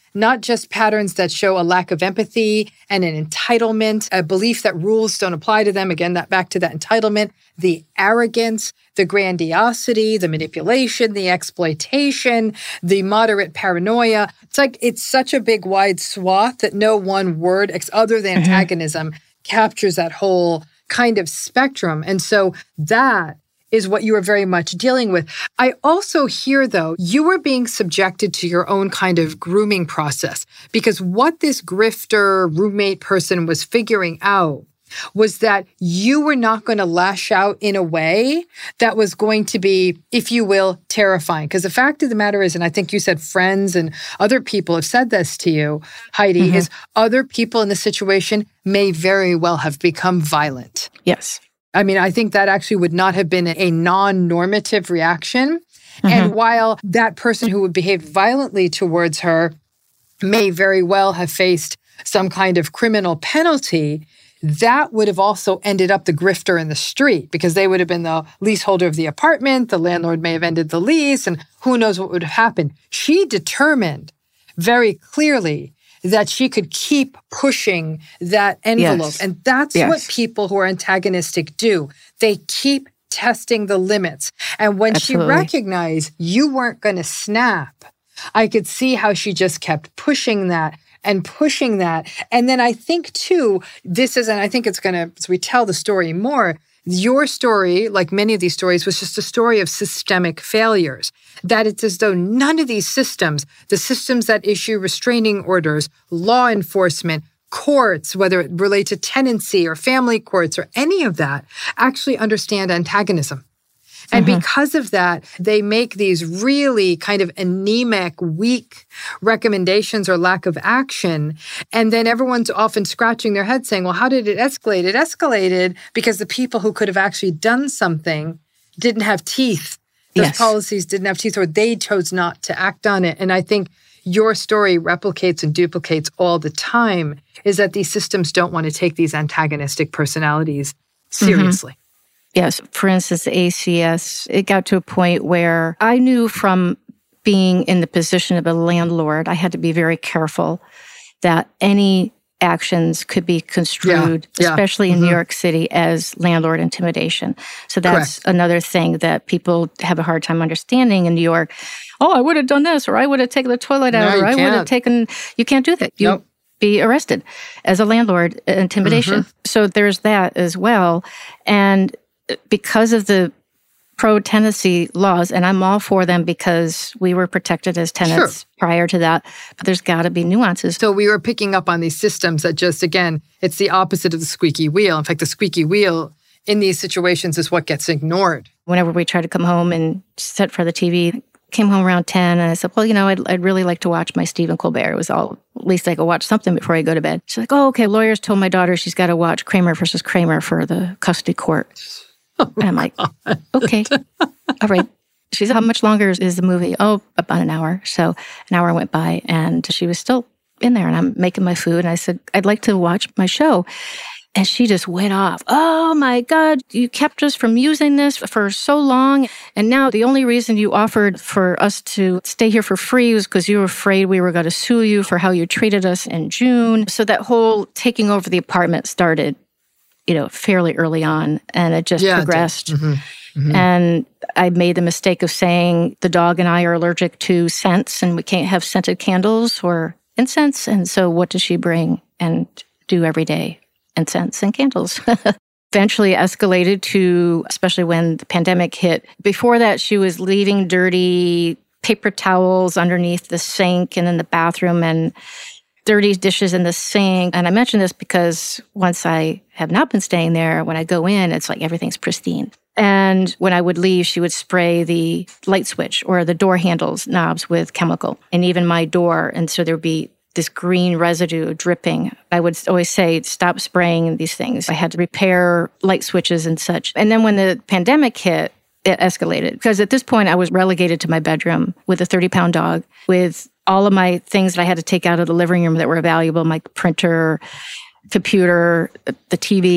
[SPEAKER 9] not just patterns that show a lack of empathy and an entitlement, a belief that rules don't apply to them. Again, that back to that entitlement, the arrogance, the grandiosity, the manipulation, the exploitation, the moderate paranoia. It's like it's such a big, wide swath that no one word ex- other than mm-hmm. antagonism captures that whole kind of spectrum. And so that is what you are very much dealing with. I also hear, though, you were being subjected to your own kind of grooming process, because what this grifter roommate person was figuring out was that you were not going to lash out in a way that was going to be, if you will, terrifying. Because the fact of the matter is, and I think you said friends and other people have said this to you, Heidi, mm-hmm. is other people in the situation may very well have become violent.
[SPEAKER 8] Yes.
[SPEAKER 9] I mean, I think that actually would not have been a non-normative reaction. Mm-hmm. And while that person who would behave violently towards her may very well have faced some kind of criminal penalty, that would have also ended up the grifter in the street, because they would have been the leaseholder of the apartment. The landlord may have ended the lease, and who knows what would have happened. She determined very clearly that she could keep pushing that envelope.
[SPEAKER 8] Yes.
[SPEAKER 9] And that's
[SPEAKER 8] yes.
[SPEAKER 9] what people who are antagonistic do. They keep testing the limits. And when
[SPEAKER 8] Absolutely.
[SPEAKER 9] she recognized you weren't going to snap, I could see how she just kept pushing that and pushing that. And then I think, too, this is, and I think it's going to, as we tell the story more, your story, like many of these stories, was just a story of systemic failures. That it's as though none of these systems, the systems that issue restraining orders, law enforcement, courts, whether it relate to tenancy or family courts or any of that, actually understand antagonism. And mm-hmm. because of that, they make these really kind of anemic, weak recommendations or lack of action. And then everyone's often scratching their head saying, well, how did it escalate? It escalated because the people who could have actually done something didn't have teeth. Those
[SPEAKER 8] yes.
[SPEAKER 9] policies didn't have teeth, or they chose not to act on it. And I think your story replicates and duplicates all the time is that these systems don't want to take these antagonistic personalities seriously.
[SPEAKER 8] Mm-hmm. Yes. For instance, the A C S, it got to a point where I knew from being in the position of a landlord, I had to be very careful that any actions could be construed,
[SPEAKER 9] yeah, yeah.
[SPEAKER 8] especially in
[SPEAKER 9] mm-hmm.
[SPEAKER 8] New York City, as landlord intimidation. So that's
[SPEAKER 9] Correct.
[SPEAKER 8] Another thing that people have a hard time understanding in New York. Oh, I would have done this, or I would have taken the toilet out,
[SPEAKER 9] no,
[SPEAKER 8] or I
[SPEAKER 9] can't.
[SPEAKER 8] would have taken... You can't do that. You
[SPEAKER 9] nope.
[SPEAKER 8] be arrested as a landlord, intimidation.
[SPEAKER 9] Mm-hmm.
[SPEAKER 8] So there's that as well. And because of the pro-tenancy laws, and I'm all for them because we were protected as tenants
[SPEAKER 9] sure.
[SPEAKER 8] prior to that, but there's got to be nuances.
[SPEAKER 9] So we were picking up on these systems that just, again, it's the opposite of the squeaky wheel. In fact, the squeaky wheel in these situations is what gets ignored.
[SPEAKER 8] Whenever we try to come home and sit for the T V, came home around ten, and I said, well, you know, I'd, I'd really like to watch my Stephen Colbert. It was all, at least I could watch something before I go to bed. She's like, oh, okay, lawyers told my daughter she's got to watch Kramer versus Kramer for the custody court. Oh, and I'm like, okay, all right. She said, how much longer is the movie? Oh, about an hour. So an hour went by, and she was still in there, and I'm making my food. And I said, I'd like to watch my show. And she just went off. Oh, my God, you kept us from using this for so long. And now the only reason you offered for us to stay here for free was because you were afraid we were going to sue you for how you treated us in June. So that whole taking over the apartment started, you know, fairly early on, and it just
[SPEAKER 9] yeah,
[SPEAKER 8] progressed.
[SPEAKER 9] It mm-hmm. Mm-hmm.
[SPEAKER 8] And I made the mistake of saying the dog and I are allergic to scents, and we can't have scented candles or incense. And so what does she bring and do every day? Incense and candles. Eventually escalated to, especially when the pandemic hit. Before that, she was leaving dirty paper towels underneath the sink and in the bathroom, and dirty dishes in the sink. And I mention this because once I have not been staying there, when I go in, it's like everything's pristine. And when I would leave, she would spray the light switch or the door handles knobs with chemical, and even my door. And so there'd be this green residue dripping. I would always say, stop spraying these things. I had to repair light switches and such. And then when the pandemic hit, it escalated. Because at this point, I was relegated to my bedroom with a thirty-pound dog, with all of my things that I had to take out of the living room that were valuable, my printer, computer, the T V,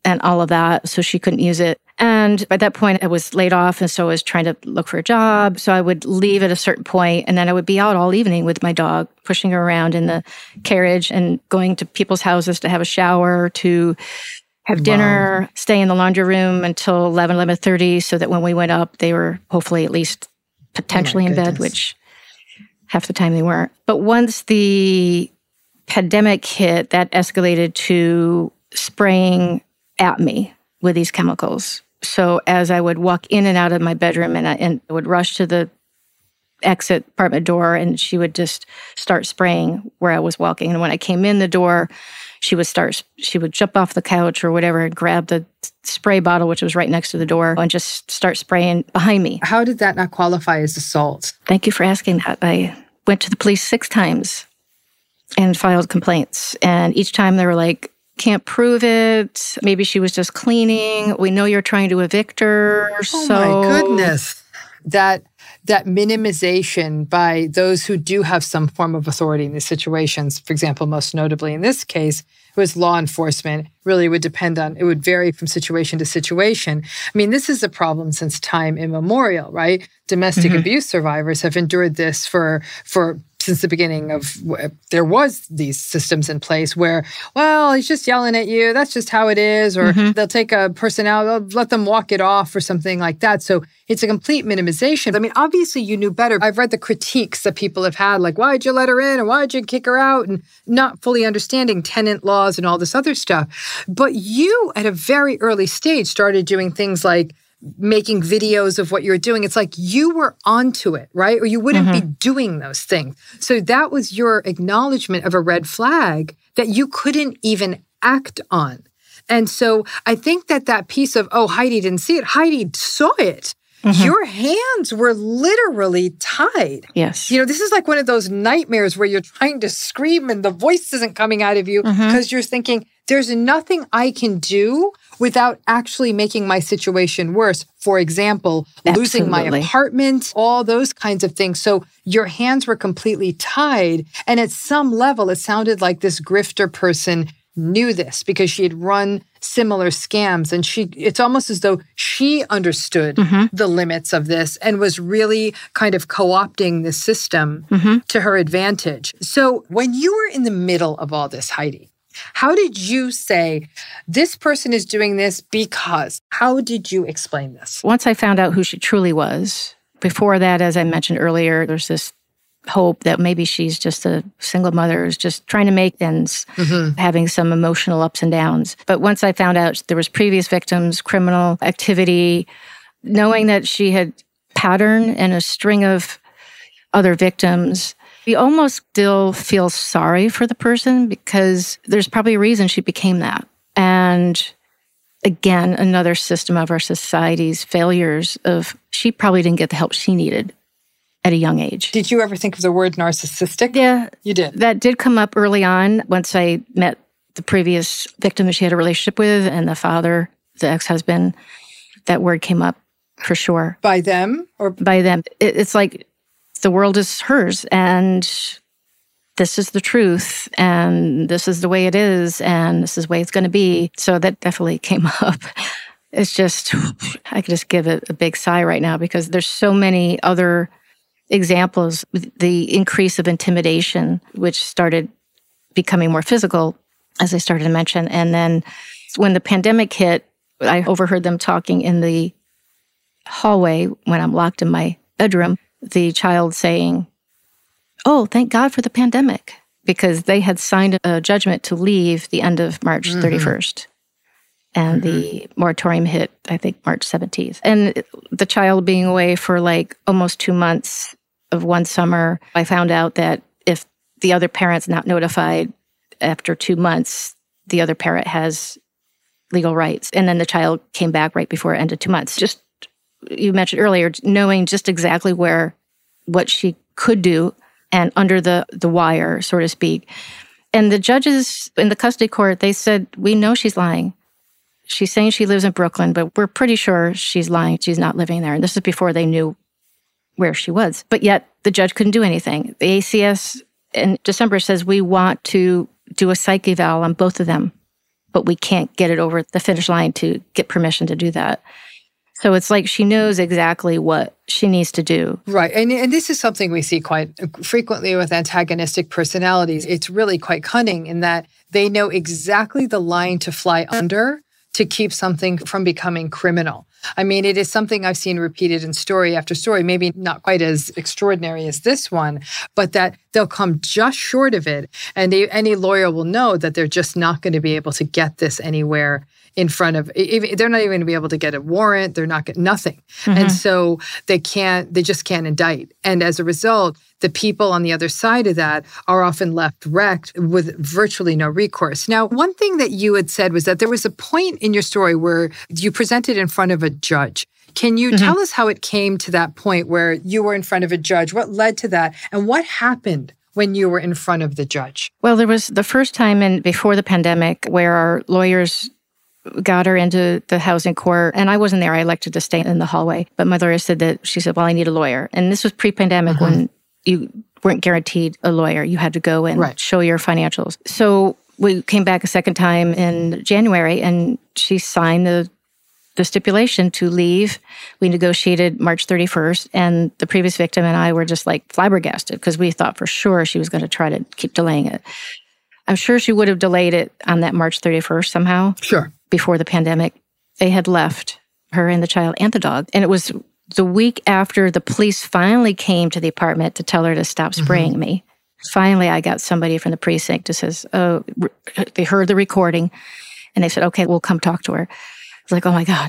[SPEAKER 8] and all of that. So she couldn't use it. And by that point, I was laid off. And so I was trying to look for a job. So I would leave at a certain point, and then I would be out all evening with my dog, pushing her around in the carriage and going to people's houses to have a shower, to have dinner, wow. stay in the laundry room until eleven, eleven thirty, so that when we went up, they were hopefully at least potentially oh in bed, which half the time they weren't. But once the pandemic hit, that escalated to spraying at me with these chemicals. So as I would walk in and out of my bedroom, and I, and I would rush to the exit apartment door, and she would just start spraying where I was walking. And when I came in the door, she would start, she would jump off the couch or whatever and grab the spray bottle, which was right next to the door, and just start spraying behind me.
[SPEAKER 9] How did that not qualify as assault?
[SPEAKER 8] Thank you for asking that. I went to the police six times and filed complaints. And each time they were like, can't prove it. Maybe she was just cleaning. We know you're trying to evict her.
[SPEAKER 9] Oh
[SPEAKER 8] so
[SPEAKER 9] my goodness. That that minimization by those who do have some form of authority in these situations, for example, most notably in this case, it was law enforcement, really would depend on, it would vary from situation to situation. I mean, this is a problem since time immemorial, right? Domestic mm-hmm. abuse survivors have endured this for for since the beginning of, there was these systems in place where, well, he's just yelling at you. That's just how it is. Or mm-hmm. they'll take a person out, they'll let them walk it off or something like that. So it's a complete minimization. I mean, obviously you knew better. I've read the critiques that people have had, like, why'd you let her in? And why'd you kick her out? And not fully understanding tenant laws and all this other stuff. But you, at a very early stage, started doing things like making videos of what you're doing. It's like you were onto it, right? Or you wouldn't mm-hmm. be doing those things. So that was your acknowledgement of a red flag that you couldn't even act on. And so I think that that piece of, oh, Heidi didn't see it. Heidi saw it. Mm-hmm. Your hands were literally tied.
[SPEAKER 8] Yes.
[SPEAKER 9] You know, this is like one of those nightmares where you're trying to scream and the voice isn't coming out of you because mm-hmm. you're thinking, there's nothing I can do without actually making my situation worse. For example, Absolutely. losing my apartment, all those kinds of things. So your hands were completely tied. And at some level, it sounded like this grifter person knew this because she had run similar scams. And she, it's almost as though she understood mm-hmm. the limits of this and was really kind of co-opting the system mm-hmm. to her advantage. So when you were in the middle of all this, Heidi, how did you say, this person is doing this because? How did you explain this?
[SPEAKER 8] Once I found out who she truly was, before that, as I mentioned earlier, there's this hope that maybe she's just a single mother who's just trying to make ends, mm-hmm. having some emotional ups and downs. But once I found out there was previous victims, criminal activity, knowing that she had pattern and a string of other victims, we almost still feel sorry for the person because there's probably a reason she became that. And again, another system of our society's failures of she probably didn't get the help she needed at a young age.
[SPEAKER 9] Did you ever think of the word narcissistic?
[SPEAKER 8] Yeah.
[SPEAKER 9] You did?
[SPEAKER 8] That did come up early on once I met the previous victim that she had a relationship with and the father, the ex-husband. That word came up for sure.
[SPEAKER 9] By them? Or
[SPEAKER 8] by them. It, it's like the world is hers and this is the truth and this is the way it is and this is the way it's going to be. So that definitely came up. It's just, I could just give it a big sigh right now because there's so many other examples. The increase of intimidation, which started becoming more physical, as I started to mention. And then when the pandemic hit, I overheard them talking in the hallway when I'm locked in my bedroom, the child saying, oh, thank God for the pandemic, because they had signed a judgment to leave the end of March mm-hmm. thirty-first. And mm-hmm. the moratorium hit, I think, March seventeenth. And the child being away for like almost two months of one summer, I found out that if the other parent's not notified after two months, the other parent has legal rights. And then the child came back right before it ended two months. Just, you mentioned earlier, knowing just exactly where, what she could do and under the, the wire, so to speak. And the judges in the custody court, they said, we know she's lying. She's saying she lives in Brooklyn, but we're pretty sure she's lying. She's not living there. And this is before they knew where she was. But yet the judge couldn't do anything. The A C S in December says we want to do a psych eval on both of them but we can't get it over the finish line to get permission to do that. So it's like she knows exactly what she needs to do.
[SPEAKER 9] Right. And, and this is something we see quite frequently with antagonistic personalities. It's really quite cunning in that they know exactly the line to fly under to keep something from becoming criminal. I mean, it is something I've seen repeated in story after story, maybe not quite as extraordinary as this one, but that they'll come just short of it. And they, any lawyer will know that they're just not going to be able to get this anywhere in front of, they're not even going to be able to get a warrant. They're not, nothing. Mm-hmm. And so they can't, they just can't indict. And as a result, the people on the other side of that are often left wrecked with virtually no recourse. Now, one thing that you had said was that there was a point in your story where you presented in front of a judge. Can you mm-hmm. tell us how it came to that point where you were in front of a judge? What led to that? And what happened when you were in front of the judge?
[SPEAKER 8] Well, there was the first time in before the pandemic where our lawyers got her into the housing court, and I wasn't there. I elected to stay in the hallway. But my lawyer said that, she said, well, I need a lawyer. And this was pre-pandemic mm-hmm. when you weren't guaranteed a lawyer. You had to go and right. show your financials. So we came back a second time in January, and she signed the the stipulation to leave. We negotiated March thirty-first, and the previous victim and I were just like flabbergasted because we thought for sure she was going to try to keep delaying it. I'm sure she would have delayed it on that March thirty-first somehow.
[SPEAKER 9] Sure.
[SPEAKER 8] Before the pandemic. They had left her and the child and the dog. And it was the week after the police finally came to the apartment to tell her to stop spraying mm-hmm. me. Finally, I got somebody from the precinct that says, oh, they heard the recording. And they said, okay, we'll come talk to her. I was like, oh my God.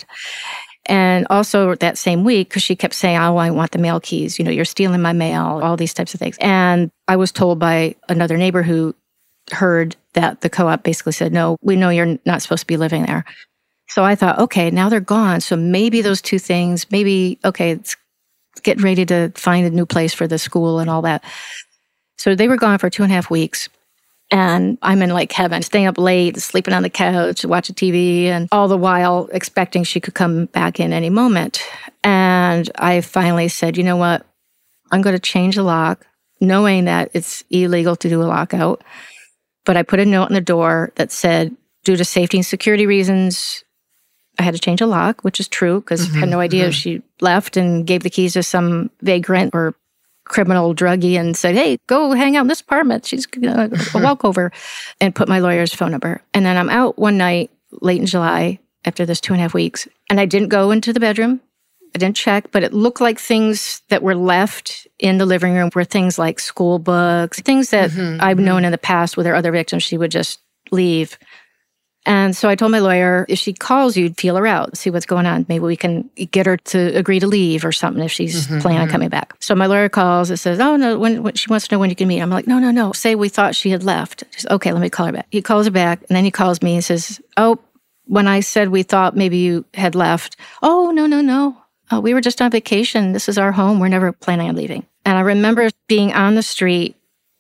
[SPEAKER 8] And also that same week, because she kept saying, oh, I want the mail keys. You know, you're stealing my mail, all these types of things. And I was told by another neighbor who heard that the co-op basically said, no, we know you're not supposed to be living there. So I thought, okay, now they're gone. So maybe those two things, maybe, okay, it's getting ready to find a new place for the school and all that. So they were gone for two and a half weeks. And I'm in like heaven, staying up late, sleeping on the couch, watching T V, and all the while expecting she could come back in any moment. And I finally said, you know what? I'm going to change the lock, knowing that it's illegal to do a lockout. But I put a note on the door that said, due to safety and security reasons, I had to change a lock, which is true because mm-hmm, I had no idea mm-hmm. if she left and gave the keys to some vagrant or criminal druggie and said, hey, go hang out in this apartment. She's going to walk over, and put my lawyer's phone number. And then I'm out one night late in July after this two and a half weeks. And I didn't go into the bedroom. I didn't check, but it looked like things that were left in the living room were things like school books, things that mm-hmm, I've mm-hmm. known in the past with her other victims, she would just leave. And so I told my lawyer, if she calls you, feel her out, see what's going on. Maybe we can get her to agree to leave or something if she's mm-hmm, planning mm-hmm. on coming back. So my lawyer calls and says, oh, no, when, when she wants to know when you can meet. I'm like, no, no, no. Say we thought she had left. She says, okay, let me call her back. He calls her back, and then he calls me and says, oh, when I said we thought maybe you had left, oh, no, no, no. Oh, we were just on vacation. This is our home. We're never planning on leaving. And I remember being on the street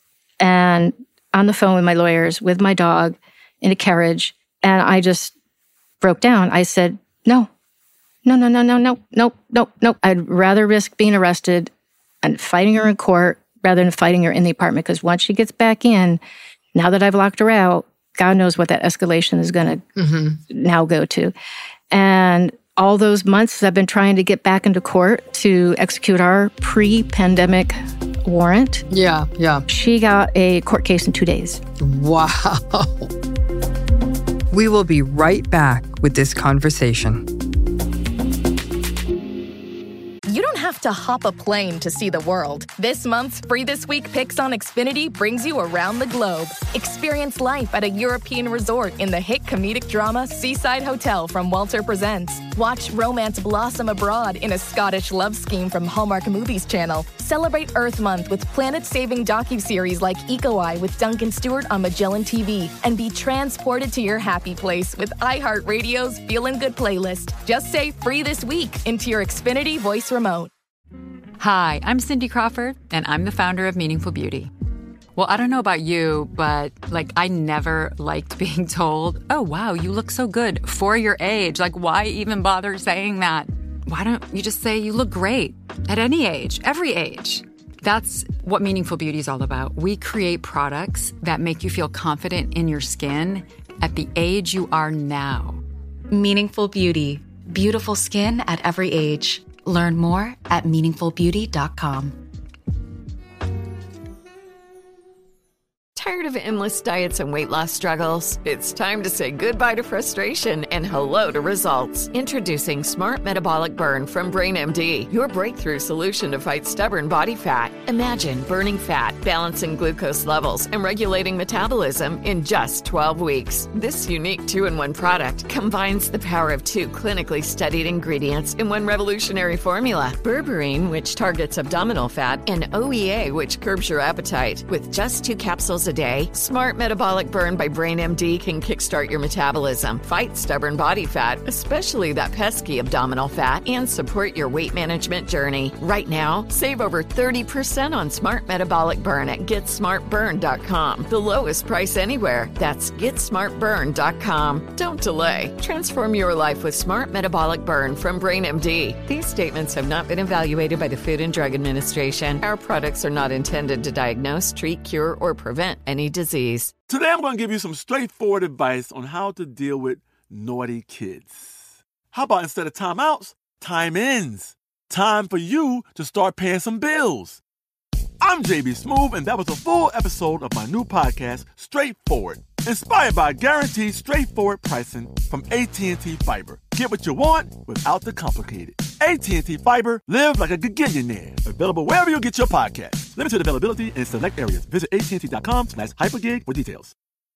[SPEAKER 8] and on the phone with my lawyers, with my dog in a carriage. And I just broke down. I said, no, no, no, no, no, no, no, no, no. I'd rather risk being arrested and fighting her in court rather than fighting her in the apartment. Because once she gets back in, now that I've locked her out, God knows what that escalation is going to mm-hmm. now go to. And all those months I've been trying to get back into court to execute our pre-pandemic warrant.
[SPEAKER 9] Yeah, yeah.
[SPEAKER 8] She got a court case in two days.
[SPEAKER 9] Wow. We will be right back with this conversation.
[SPEAKER 3] You don't have to hop a plane to see the world. This month's Free This Week Picks on Xfinity brings you around the globe. Experience life at a European resort in the hit comedic drama Seaside Hotel from Walter Presents. Watch romance blossom abroad in a Scottish love scheme from Hallmark Movies Channel. Celebrate Earth Month with planet-saving docuseries like Eco Eye with Duncan Stewart on Magellan T V. And be transported to your happy place with iHeartRadio's Feelin' Good playlist. Just say Free This Week into your Xfinity voice remote.
[SPEAKER 10] Hi, I'm Cindy Crawford, and I'm the founder of Meaningful Beauty. Well, I don't know about you, but like I never liked being told, oh, wow, you look so good for your age. Like, why even bother saying that? Why don't you just say you look great at any age, every age? That's what Meaningful Beauty is all about. We create products that make you feel confident in your skin at the age you are now.
[SPEAKER 11] Meaningful Beauty. Beautiful skin at every age. Learn more at meaningful beauty dot com.
[SPEAKER 15] Tired of endless diets and weight loss struggles? It's time to say goodbye to frustration and hello to results. Introducing Smart Metabolic Burn from BrainMD, your breakthrough solution to fight stubborn body fat. Imagine burning fat, balancing glucose levels, and regulating metabolism in just twelve weeks. This unique two-in-one product combines the power of two clinically studied ingredients in one revolutionary formula. Berberine, which targets abdominal fat, and O E A, which curbs your appetite. With just two capsules a day, Smart Metabolic Burn by BrainMD can kickstart your metabolism, fight stubborn body fat, especially that pesky abdominal fat, and support your weight management journey. Right now, save over thirty percent on Smart Metabolic Burn at get smart burn dot com. The lowest price anywhere. That's get smart burn dot com. Don't delay. Transform your life with Smart Metabolic Burn from BrainMD. These statements have not been evaluated by the Food and Drug Administration. Our products are not intended to diagnose, treat, cure, or prevent any disease.
[SPEAKER 16] Today I'm going to give you some straightforward advice on how to deal with naughty kids. How about instead of timeouts, time ins? Time for you to start paying some bills. I'm J B Smoove, and that was a full episode of my new podcast, Straightforward, inspired by guaranteed straightforward pricing from A T and T Fiber. Get what you want without the complicated. A T and T Fiber, live like a gigillionaire. Available wherever you get your podcasts. Limited availability in select areas. Visit A T and T dot com slash hypergig for details.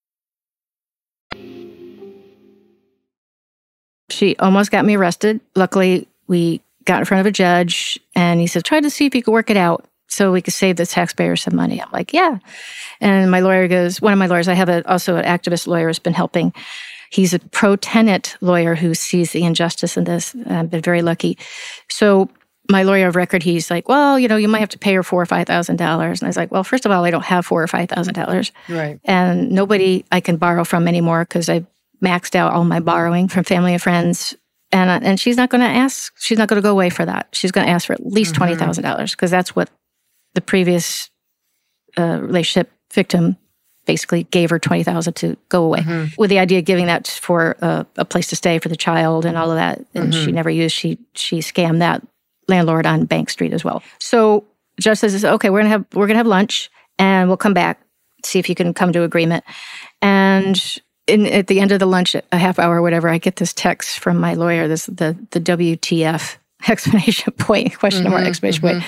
[SPEAKER 8] She almost got me arrested. Luckily, we got in front of a judge, and he said, try to see if you could work it out so we could save the taxpayers some money. I'm like, yeah. And my lawyer goes, one of my lawyers, I have a, also an activist lawyer who's been helping. He's a pro-tenant lawyer who sees the injustice in this. I've been very lucky. So my lawyer of record, he's like, well, you know, you might have to pay her four or five thousand dollars. And I was like, well, first of all, I don't have four or five thousand dollars.
[SPEAKER 9] Right.
[SPEAKER 8] And nobody I can borrow from anymore because I maxed out all my borrowing from family and friends. And and she's not going to ask, she's not going to go away for that. She's going to ask for at least twenty thousand dollars because that's what the previous uh, relationship victim basically gave her twenty thousand dollars to go away, mm-hmm. with the idea of giving that for a, a place to stay for the child and all of that. And mm-hmm. she never used, she she scammed that landlord on Bank Street as well. So the judge says, okay, we're gonna have we're gonna have lunch and we'll come back, see if you can come to agreement. And in, at the end of the lunch, a half hour or whatever, I get this text from my lawyer, this the the W T F exclamation point, question mm-hmm. mark exclamation mm-hmm. point.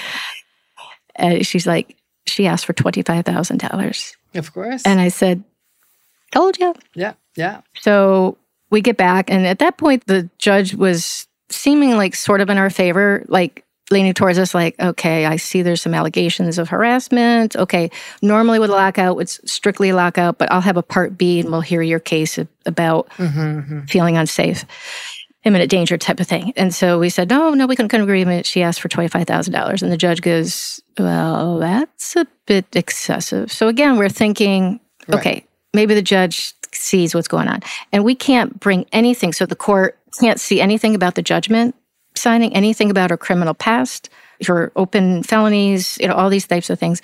[SPEAKER 8] And she's like, she asked for twenty-five thousand dollars.
[SPEAKER 9] Of course.
[SPEAKER 8] And I said, told you.
[SPEAKER 9] Yeah, yeah.
[SPEAKER 8] So we get back. And at that point, the judge was seeming like sort of in our favor, like leaning towards us like, okay, I see there's some allegations of harassment. Okay, normally with a lockout, it's strictly a lockout, but I'll have a part B and we'll hear your case about mm-hmm, mm-hmm. feeling unsafe, imminent danger type of thing. And so we said, no, no, we couldn't come to agreement. She asked for twenty-five thousand dollars. And the judge goes, well, that's a bit excessive. So again, we're thinking, right. okay, maybe the judge sees what's going on. And we can't bring anything. So the court can't see anything about the judgment signing, anything about her criminal past, her open felonies, you know, all these types of things.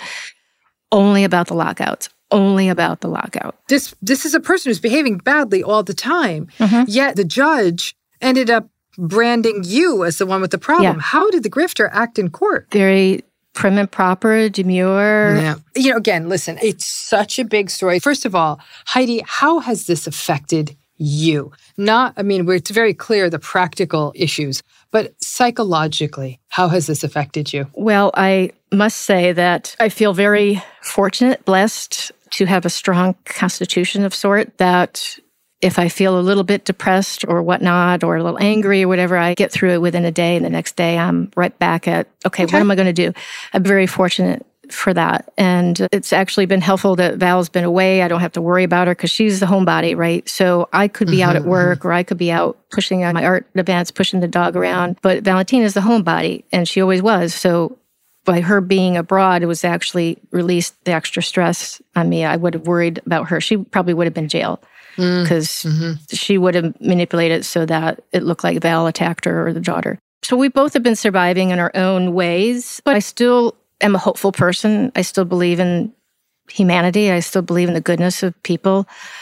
[SPEAKER 8] Only about the lockouts. Only about the lockout.
[SPEAKER 9] This, this is a person who's behaving badly all the time. Mm-hmm. Yet the judge ended up branding you as the one with the problem. Yeah. How did the grifter act in court?
[SPEAKER 8] Very prim and proper, demure.
[SPEAKER 9] Yeah. You know, again, listen, it's such a big story. First of all, Heidi, how has this affected you? Not, I mean, it's very clear the practical issues, but psychologically, how has this affected you?
[SPEAKER 8] Well, I must say that I feel very fortunate, blessed to have a strong constitution of sort that if I feel a little bit depressed or whatnot, or a little angry or whatever, I get through it within a day. And the next day I'm right back at, okay, okay. what am I going to do? I'm very fortunate for that. And it's actually been helpful that Val's been away. I don't have to worry about her because she's the homebody, right? So I could be mm-hmm, out at work mm-hmm. or I could be out pushing on my art events, pushing the dog around. But Valentina's the homebody and she always was. So by her being abroad, it was actually released the extra stress on me. I would have worried about her. She probably would have been jailed. Because mm-hmm. she would have manipulated it so that it looked like Val attacked her or the daughter. So we both have been surviving in our own ways, but I still am a hopeful person. I still believe in humanity. I still believe in the goodness of people.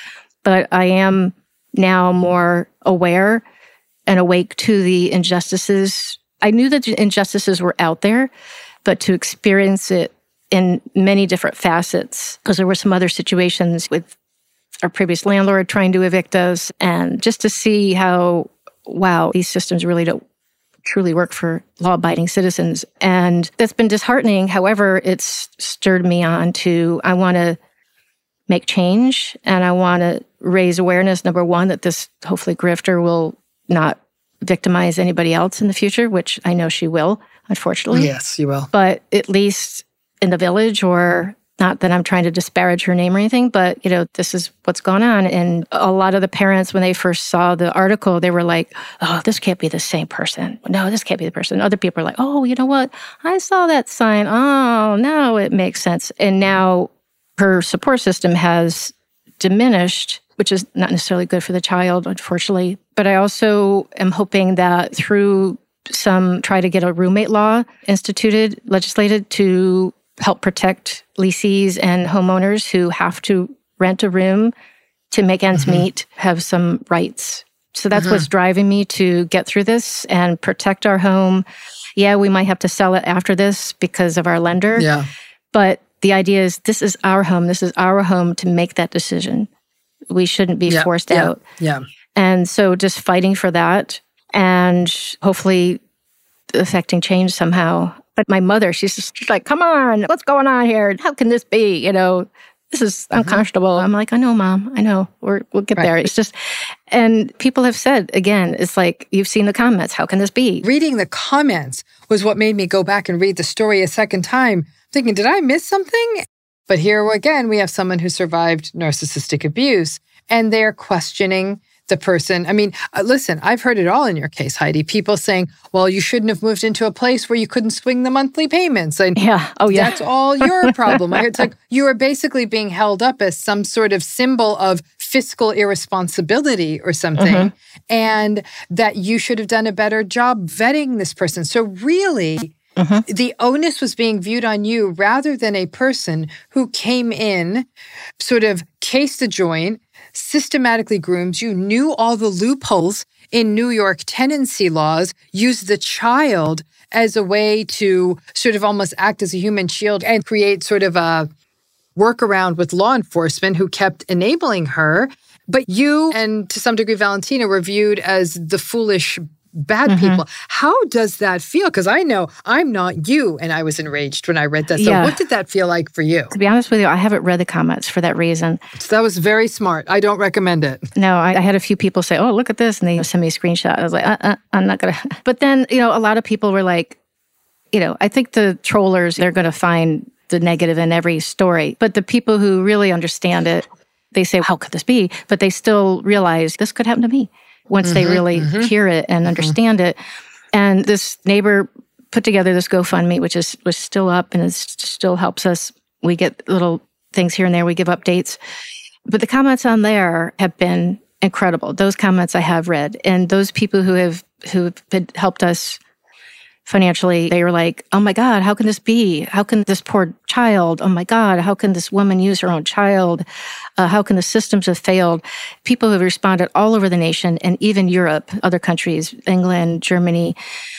[SPEAKER 8] But I am now more aware and awake to the injustices. I knew that the injustices were out there, but to experience it in many different facets, because there were some other situations with our previous landlord trying to evict us, and just to see how, wow, these systems really don't truly work for law-abiding citizens. And that's been disheartening. However, it's stirred me on to, I want to make change, and I want to raise awareness, number one, that this hopefully grifter will not victimize anybody else in the future, which I know she will, unfortunately.
[SPEAKER 9] Yes, you will.
[SPEAKER 8] But at least in the village, or not that I'm trying to disparage her name or anything, but, you know, this is what's going on. And a lot of the parents, when they first saw the article, they were like, oh, this can't be the same person. No, this can't be the person. Other people are like, oh, you know what? I saw that sign. Oh, now it makes sense. And now her support system has diminished, which is not necessarily good for the child, unfortunately. But I also am hoping that through some try to get a roommate law instituted, legislated to help protect lessees and homeowners who have to rent a room to make ends mm-hmm. meet, have some rights. So that's mm-hmm. what's driving me to get through this and protect our home. Yeah, we might have to sell it after this because of our lender.
[SPEAKER 9] Yeah.
[SPEAKER 8] But the idea is this is our home. This is our home to make that decision. We shouldn't be
[SPEAKER 9] yeah,
[SPEAKER 8] forced
[SPEAKER 9] yeah,
[SPEAKER 8] out.
[SPEAKER 9] Yeah.
[SPEAKER 8] And so just fighting for that and hopefully affecting change somehow. But my mother, she's just she's like, come on, what's going on here? How can this be? You know, this is uncomfortable. Mm-hmm. I'm like, I know, Mom. I know. We're, we'll get right. there. It's just, and people have said, again, it's like, you've seen the comments. How can this be?
[SPEAKER 9] Reading the comments was what made me go back and read the story a second time, thinking, did I miss something? But here again, we have someone who survived narcissistic abuse, and they're questioning the person. I mean, uh, listen, I've heard it all in your case, Heidi. People saying, well, you shouldn't have moved into a place where you couldn't swing the monthly payments. And
[SPEAKER 8] yeah. Oh, yeah.
[SPEAKER 9] That's all your problem. It's like you are basically being held up as some sort of symbol of fiscal irresponsibility or something, mm-hmm. and that you should have done a better job vetting this person. So really, mm-hmm. the onus was being viewed on you rather than a person who came in, sort of cased the joint, systematically groomed you, knew all the loopholes in New York tenancy laws, used the child as a way to sort of almost act as a human shield and create sort of a workaround with law enforcement who kept enabling her. But you and to some degree Valentina were viewed as the foolish bad mm-hmm. people. How does that feel? Because I know I'm not you, and I was enraged when I read that. So
[SPEAKER 8] yeah.
[SPEAKER 9] what did that feel like for you?
[SPEAKER 8] To be honest with you, I haven't read the comments for that reason.
[SPEAKER 9] So that was very smart. I don't recommend it.
[SPEAKER 8] No, I, I had a few people say, oh, look at this, and they send me a screenshot. I was like, uh, uh, I'm not going to. But then, you know, a lot of people were like, you know, I think the trollers, they're going to find the negative in every story. But the people who really understand it, they say, how could this be? But they still realize this could happen to me. Once mm-hmm, they really mm-hmm. hear it and understand mm-hmm. it. And this neighbor put together this GoFundMe, which is was still up and it still helps us. We get little things here and there. We give updates. But the comments on there have been incredible. Those comments I have read. And those people who have who have helped us financially, they were like, oh my God, how can this be? How can this poor child? Oh my God, how can this woman use her own child? Uh, how can the systems have failed? People have responded all over the nation and even Europe, other countries, England, Germany,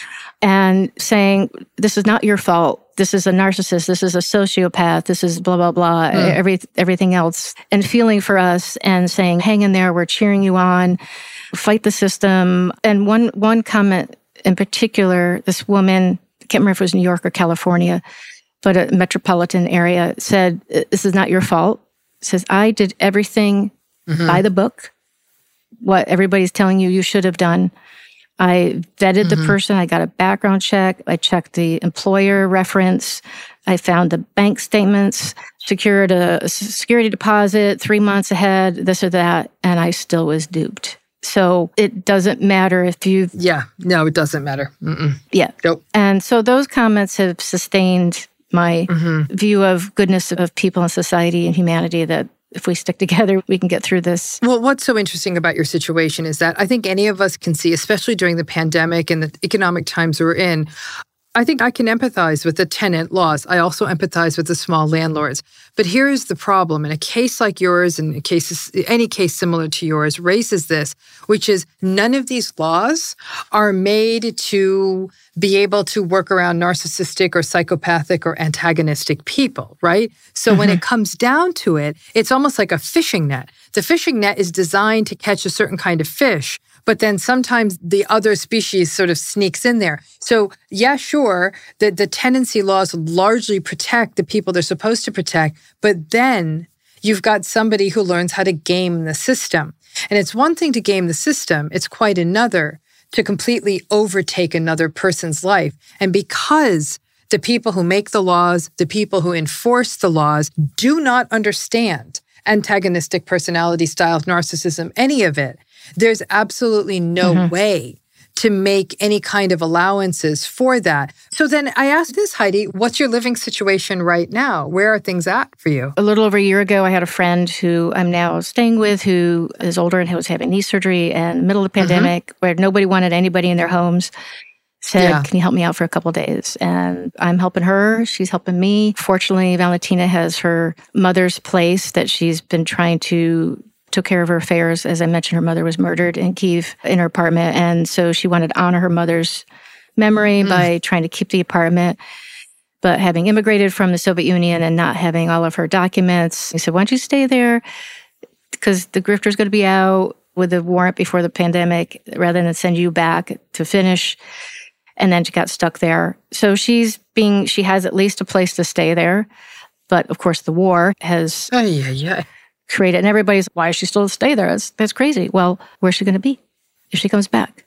[SPEAKER 8] and saying, this is not your fault. This is a narcissist. This is a sociopath. This is blah, blah, blah, mm. every, everything else. And feeling for us and saying, hang in there. We're cheering you on. Fight the system. And one one comment in particular, this woman, I can't remember if it was New York or California, but a metropolitan area, said, this is not your fault. Says, I did everything mm-hmm. by the book, what everybody's telling you you should have done. I vetted mm-hmm. the person. I got a background check. I checked the employer reference. I found the bank statements, secured a, a security deposit three months ahead, this or that, and I still was duped. So it doesn't matter if you've...
[SPEAKER 9] Yeah, no, it doesn't matter. Mm-mm.
[SPEAKER 8] Yeah.
[SPEAKER 9] Nope.
[SPEAKER 8] And so those comments have sustained my mm-hmm. view of goodness of people in society and humanity, that if we stick together, we can get through this.
[SPEAKER 9] Well, what's so interesting about your situation is that I think any of us can see, especially during the pandemic and the economic times we're in, I think I can empathize with the tenant laws. I also empathize with the small landlords. But here is the problem. In a case like yours, and cases, any case similar to yours, raises this, which is none of these laws are made to be able to work around narcissistic or psychopathic or antagonistic people, right? So mm-hmm. when it comes down to it, it's almost like a fishing net. The fishing net is designed to catch a certain kind of fish, but then sometimes the other species sort of sneaks in there. So yeah, sure, the, the tenancy laws largely protect the people they're supposed to protect, but then you've got somebody who learns how to game the system. And it's one thing to game the system, it's quite another to completely overtake another person's life. And because the people who make the laws, the people who enforce the laws, do not understand antagonistic personality styles, narcissism, any of it, there's absolutely no mm-hmm. way to make any kind of allowances for that. So then I asked this, Heidi, what's your living situation right now? Where are things at for you?
[SPEAKER 8] A little over a year ago, I had a friend who I'm now staying with who is older and who was having knee surgery in the middle of the pandemic mm-hmm. where nobody wanted anybody in their homes. Said, yeah. can you help me out for a couple of days? And I'm helping her. She's helping me. Fortunately, Valentina has her mother's place that she's been trying to took care of her affairs. As I mentioned, her mother was murdered in Kyiv in her apartment. And so she wanted to honor her mother's memory mm. by trying to keep the apartment. But having immigrated from the Soviet Union and not having all of her documents, he said, why don't you stay there? Because the grifter's going to be out with a warrant before the pandemic rather than send you back to finish. And then she got stuck there. So she's being, she has at least a place to stay there. But of course, the war has
[SPEAKER 9] oh, yeah, yeah.
[SPEAKER 8] created, and everybody's, why is she still stay there? That's, that's crazy. Well, where's she going to be if she comes back?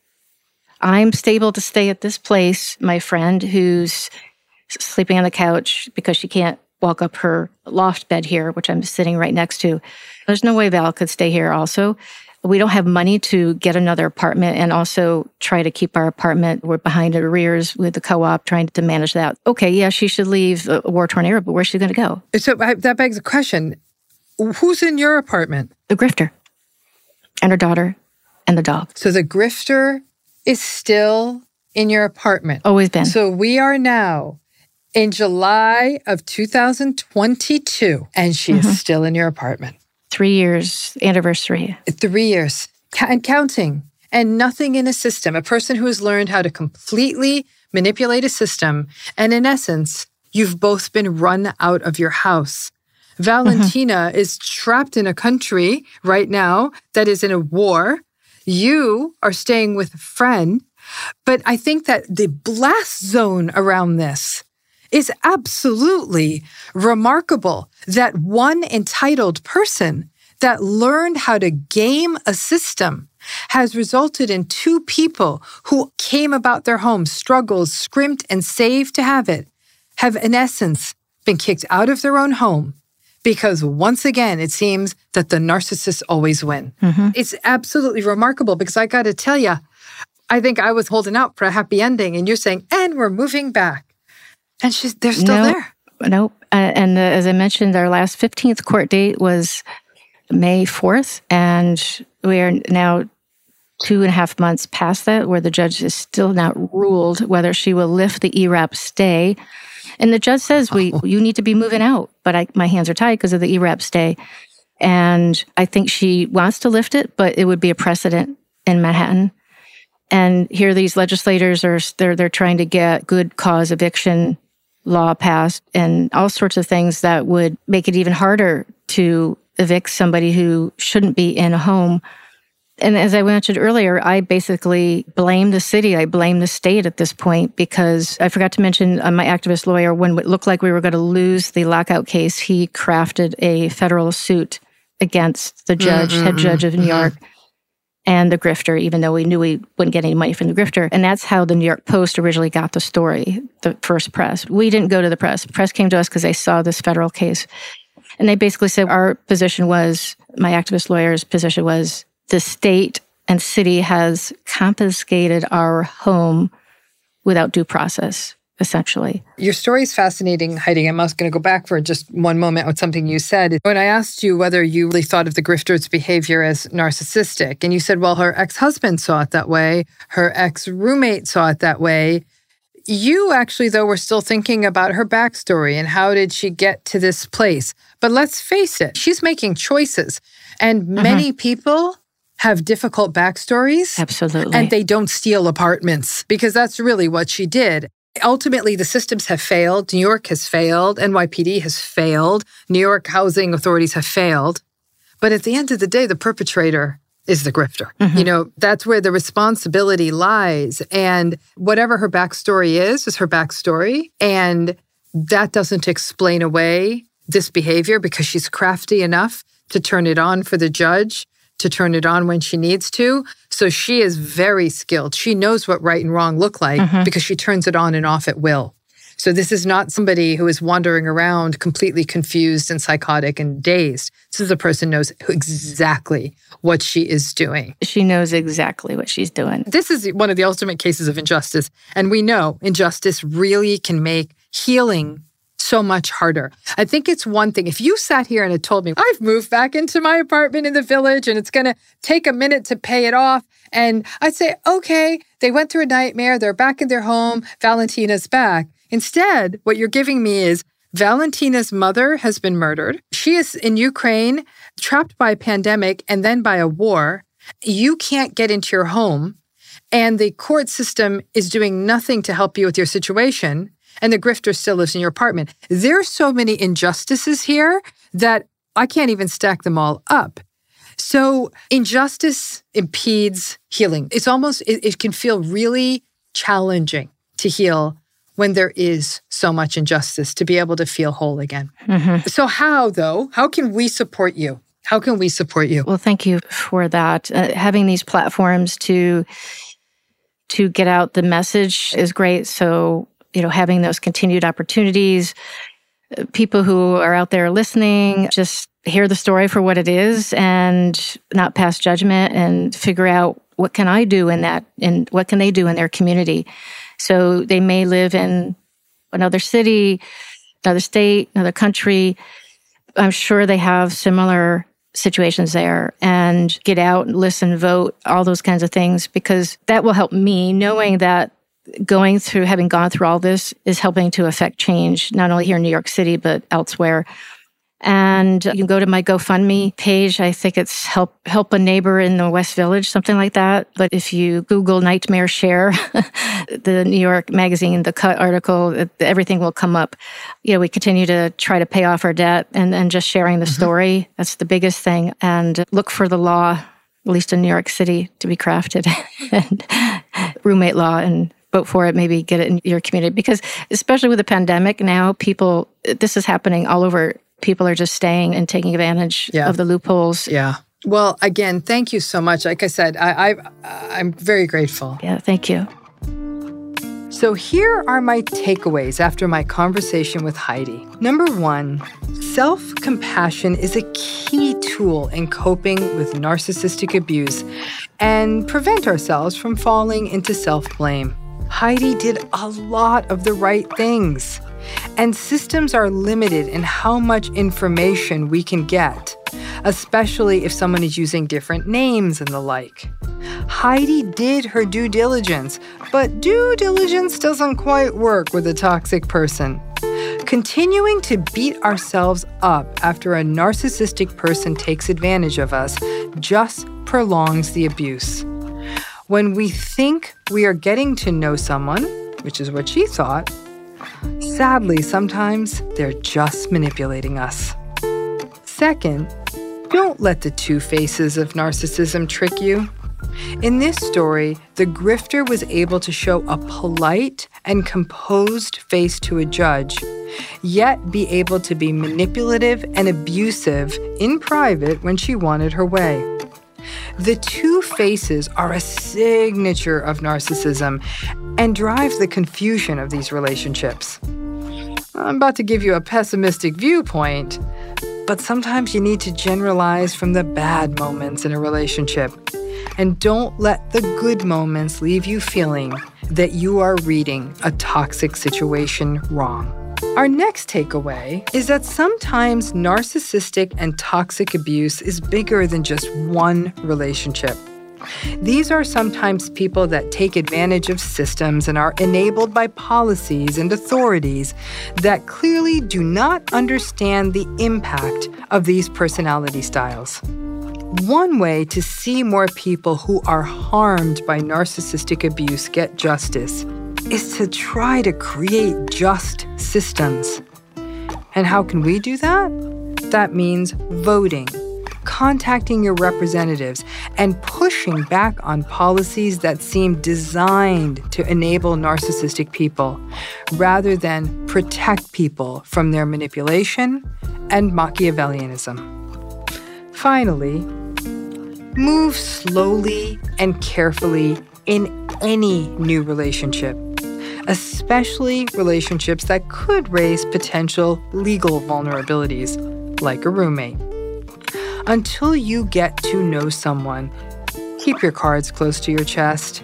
[SPEAKER 8] I'm stable to stay at this place. My friend who's sleeping on the couch because she can't walk up her loft bed here, which I'm sitting right next to. There's no way Val could stay here also. We don't have money to get another apartment and also try to keep our apartment. We're behind in arrears with the co-op trying to manage that. Okay, yeah, she should leave a war-torn area, but where's she going to go?
[SPEAKER 9] So that begs the question, who's in your apartment?
[SPEAKER 8] The grifter and her daughter and the dog.
[SPEAKER 9] So the grifter is still in your apartment?
[SPEAKER 8] Always been.
[SPEAKER 9] So we are now in July of two thousand twenty-two, and she mm-hmm. is still in your apartment.
[SPEAKER 8] Three years anniversary.
[SPEAKER 9] Three years. And counting. And nothing in a system. A person who has learned how to completely manipulate a system. And in essence, you've both been run out of your house. Valentina mm-hmm. is trapped in a country right now that is in a war. You are staying with a friend. But I think that the blast zone around this is absolutely remarkable, that one entitled person that learned how to game a system has resulted in two people who came about their homes, struggled, scrimped, and saved to have it, have in essence been kicked out of their own home because once again, it seems that the narcissists always win. Mm-hmm. It's absolutely remarkable because I got to tell you, I think I was holding out for a happy ending and you're saying, and we're moving back. And she's, they're still
[SPEAKER 8] nope,
[SPEAKER 9] there.
[SPEAKER 8] Nope. Uh, and uh, as I mentioned, our last fifteenth court date was May fourth. And we are now two and a half months past that, where the judge has still not ruled whether she will lift the E R A P stay. And the judge says, we oh. you need to be moving out. But I, my hands are tied because of the E R A P stay. And I think she wants to lift it, but it would be a precedent in Manhattan. And here these legislators are, they're, they're trying to get good cause eviction law passed and all sorts of things that would make it even harder to evict somebody who shouldn't be in a home. And as I mentioned earlier, I basically blame the city. I blame the state at this point because I forgot to mention uh, my activist lawyer, when it looked like we were going to lose the lockout case, he crafted a federal suit against the judge, mm-hmm, head judge of New York. Mm-hmm. And the grifter, even though we knew we wouldn't get any money from the grifter. And that's how the New York Post originally got the story, the first press. We didn't go to the press. The press came to us because they saw this federal case. And they basically said our position was, my activist lawyer's position was, the state and city has confiscated our home without due process, essentially.
[SPEAKER 9] Your story is fascinating, Heidi. I'm also going to go back for just one moment with something you said. When I asked you whether you really thought of the grifter's behavior as narcissistic, and you said, well, her ex-husband saw it that way, her ex-roommate saw it that way. You actually, though, were still thinking about her backstory and how did she get to this place. But let's face it, she's making choices. And mm-hmm. many people have difficult backstories.
[SPEAKER 8] Absolutely.
[SPEAKER 9] And they don't steal apartments because that's really what she did. Ultimately, the systems have failed. New York has failed. N Y P D has failed. New York housing authorities have failed. But at the end of the day, the perpetrator is the grifter. Mm-hmm. You know, that's where the responsibility lies. And whatever her backstory is, is her backstory. And that doesn't explain away this behavior because she's crafty enough to turn it on for the judge, to turn it on when she needs to. So she is very skilled. She knows what right and wrong look like mm-hmm. because she turns it on and off at will. So this is not somebody who is wandering around completely confused and psychotic and dazed. This is a person who knows exactly what she is doing.
[SPEAKER 8] She knows exactly what she's doing.
[SPEAKER 9] This is one of the ultimate cases of injustice. And we know injustice really can make healing so much harder. I think it's one thing. If you sat here and had told me, I've moved back into my apartment in the village and it's going to take a minute to pay it off. And I'd say, okay, they went through a nightmare. They're back in their home. Valentina's back. Instead, what you're giving me is Valentina's mother has been murdered. She is in Ukraine, trapped by a pandemic and then by a war. You can't get into your home. And the court system is doing nothing to help you with your situation. And the grifter still lives in your apartment. There are so many injustices here that I can't even stack them all up. So injustice impedes healing. It's almost, it, it can feel really challenging to heal when there is so much injustice, to be able to feel whole again. Mm-hmm. So how, though, how can we support you? How can we support you?
[SPEAKER 8] Well, thank you for that. Uh, having these platforms to to get out the message is great. So, you know, having those continued opportunities, uh, people who are out there listening, just hear the story for what it is and not pass judgment and figure out what can I do in that and what can they do in their community. So they may live in another city, another state, another country. I'm sure they have similar situations there, and get out and listen, vote, all those kinds of things, because that will help me knowing that going through, having gone through all this is helping to affect change, not only here in New York City, but elsewhere. And you can go to my GoFundMe page. I think it's help help a neighbor in the West Village, something like that. But if you Google Nightmare Share, the New York Magazine, the Cut article, everything will come up. You know, we continue to try to pay off our debt and, and just sharing the mm-hmm. story. That's the biggest thing. And look for the law, at least in New York City, to be crafted. And roommate law, and vote for it, maybe get it in your community. Because especially with the pandemic now, people, this is happening all over. People are just staying and taking advantage yeah. of the loopholes.
[SPEAKER 9] Yeah. Well, again, thank you so much. Like I said, I, I, I'm very grateful.
[SPEAKER 8] Yeah, thank you.
[SPEAKER 9] So here are my takeaways after my conversation with Heidi. Number one, self-compassion is a key tool in coping with narcissistic abuse and prevent ourselves from falling into self-blame. Heidi did a lot of the right things. And systems are limited in how much information we can get, especially if someone is using different names and the like. Heidi did her due diligence, but due diligence doesn't quite work with a toxic person. Continuing to beat ourselves up after a narcissistic person takes advantage of us just prolongs the abuse. When we think we are getting to know someone, which is what she thought, sadly, sometimes they're just manipulating us. Second, don't let the two faces of narcissism trick you. In this story, the grifter was able to show a polite and composed face to a judge, yet be able to be manipulative and abusive in private when she wanted her way. The two faces are a signature of narcissism and drive the confusion of these relationships. I'm about to give you a pessimistic viewpoint, but sometimes you need to generalize from the bad moments in a relationship. And don't let the good moments leave you feeling that you are reading a toxic situation wrong. Our next takeaway is that sometimes narcissistic and toxic abuse is bigger than just one relationship. These are sometimes people that take advantage of systems and are enabled by policies and authorities that clearly do not understand the impact of these personality styles. One way to see more people who are harmed by narcissistic abuse get justice is to try to create just systems. And how can we do that? That means voting, contacting your representatives, and pushing back on policies that seem designed to enable narcissistic people, rather than protect people from their manipulation and Machiavellianism. Finally, move slowly and carefully in any new relationship, especially relationships that could raise potential legal vulnerabilities, like a roommate. Until you get to know someone, keep your cards close to your chest.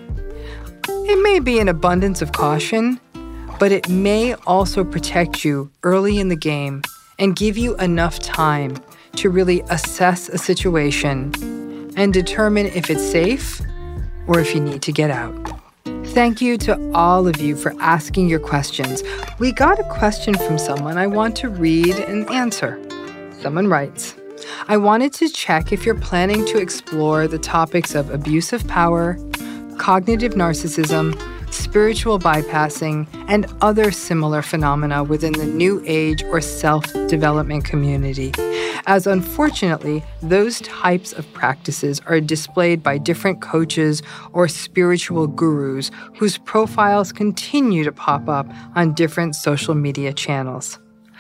[SPEAKER 9] It may be an abundance of caution, but it may also protect you early in the game and give you enough time to really assess a situation and determine if it's safe or if you need to get out. Thank you to all of you for asking your questions. We got a question from someone I want to read and answer. Someone writes, I wanted to check if you're planning to explore the topics of abuse of power, cognitive narcissism, spiritual bypassing, and other similar phenomena within the New Age or self-development community, as unfortunately, those types of practices are displayed by different coaches or spiritual gurus whose profiles continue to pop up on different social media channels.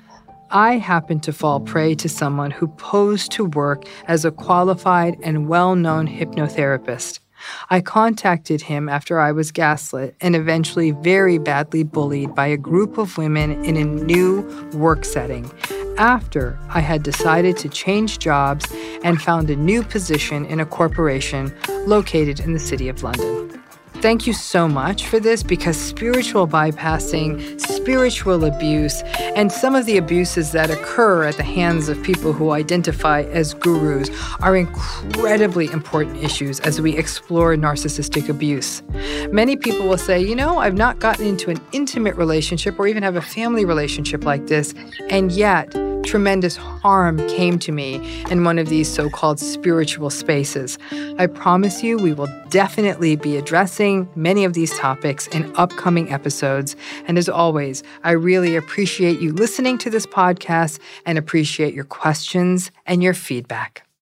[SPEAKER 9] I happened to fall prey to someone who posed to work as a qualified and well-known hypnotherapist. I contacted him after I was gaslit and eventually very badly bullied by a group of women in a new work setting after I had decided to change jobs and found a new position in a corporation located in the City of London. Thank you so much for this, because spiritual bypassing, spiritual abuse, and some of the abuses that occur at the hands of people who identify as gurus are incredibly important issues as we explore narcissistic abuse. Many people will say, you know, I've not gotten into an intimate relationship or even have a family relationship like this, and yet tremendous harm came to me in one of these so-called spiritual spaces. I promise you we will definitely be addressing many of these topics in upcoming episodes. And as always, I really appreciate you listening to this podcast and appreciate your questions and your feedback.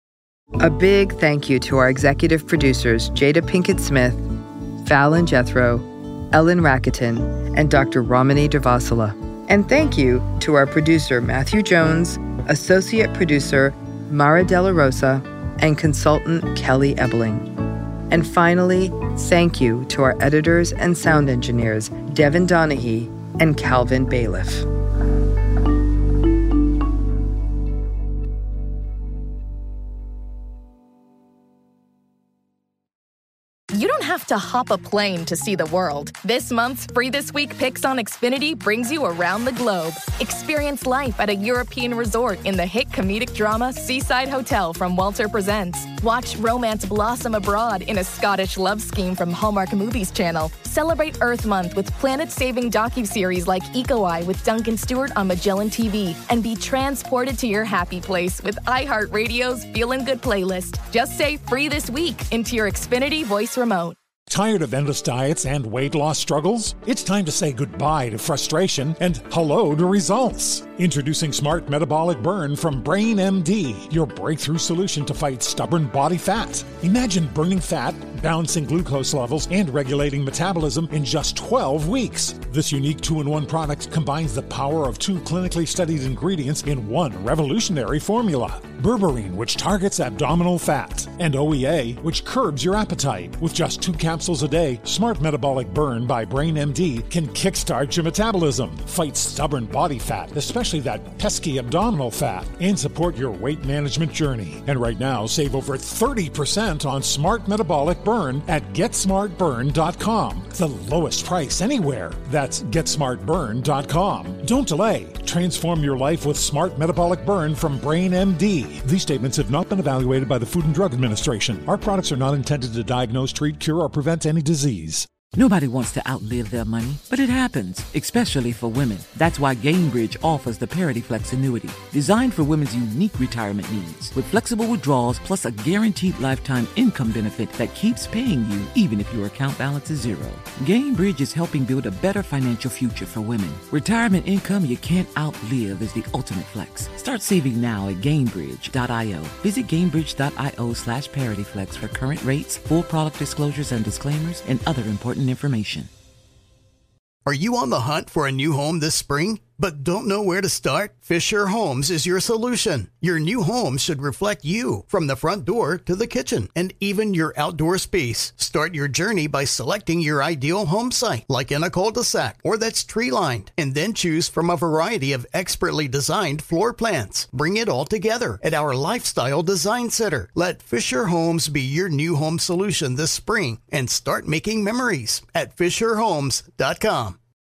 [SPEAKER 9] A big thank you to our executive producers, Jada Pinkett Smith, Fallon Jethro, Ellen Rakuten, and Doctor Ramani Devasula. And thank you to our producer, Matthew Jones, associate producer, Mara Della Rosa, and consultant, Kelly Ebeling. And finally, thank you to our editors and sound engineers, Devin Donaghy and Calvin Bailiff.
[SPEAKER 3] You don't have to hop a plane to see the world. This month's Free This Week Picks on Xfinity brings you around the globe. Experience life at a European resort in the hit comedic drama Seaside Hotel from Walter Presents. Watch romance blossom abroad in a Scottish love scheme from Hallmark Movies Channel. Celebrate Earth Month with planet-saving docuseries like Eco Eye with Duncan Stewart on Magellan T V. And be transported to your happy place with iHeartRadio's Feelin' Good playlist. Just say Free This Week into your Xfinity voice remote.
[SPEAKER 17] Tired of endless diets and weight loss struggles? It's time to say goodbye to frustration and hello to results. Introducing Smart Metabolic Burn from Brain M D, your breakthrough solution to fight stubborn body fat. Imagine burning fat, balancing glucose levels, and regulating metabolism in just twelve weeks. This unique two-in-one product combines the power of two clinically studied ingredients in one revolutionary formula. Berberine, which targets abdominal fat, and O E A, which curbs your appetite. With just two capsules capsules a day, Smart Metabolic Burn by Brain M D can kickstart your metabolism, fight stubborn body fat, especially that pesky abdominal fat, and support your weight management journey. And right now, save over thirty percent on Smart Metabolic Burn at get smart burn dot com. The lowest price anywhere. That's get smart burn dot com. Don't delay. Transform your life with Smart Metabolic Burn from Brain M D. These statements have not been evaluated by the Food and Drug Administration. Our products are not intended to diagnose, treat, cure, or prevent any disease.
[SPEAKER 18] Nobody wants to outlive their money, but it happens, especially for women. That's why Gainbridge offers the Parity Flex annuity, designed for women's unique retirement needs, with flexible withdrawals plus a guaranteed lifetime income benefit that keeps paying you even if your account balance is zero. Gainbridge is helping build a better financial future for women. Retirement income you can't outlive is the ultimate flex. Start saving now at Gainbridge dot io. Visit Gainbridge dot io slash ParityFlex for current rates, full product disclosures and disclaimers, and other important information.
[SPEAKER 19] Are you on the hunt for a new home this spring, but don't know where to start? Fisher Homes is your solution. Your new home should reflect you, from the front door to the kitchen, and even your outdoor space. Start your journey by selecting your ideal home site, like in a cul-de-sac or that's tree-lined, and then choose from a variety of expertly designed floor plans. Bring it all together at our Lifestyle Design Center. Let Fisher Homes be your new home solution this spring and start making memories at fisher homes dot com.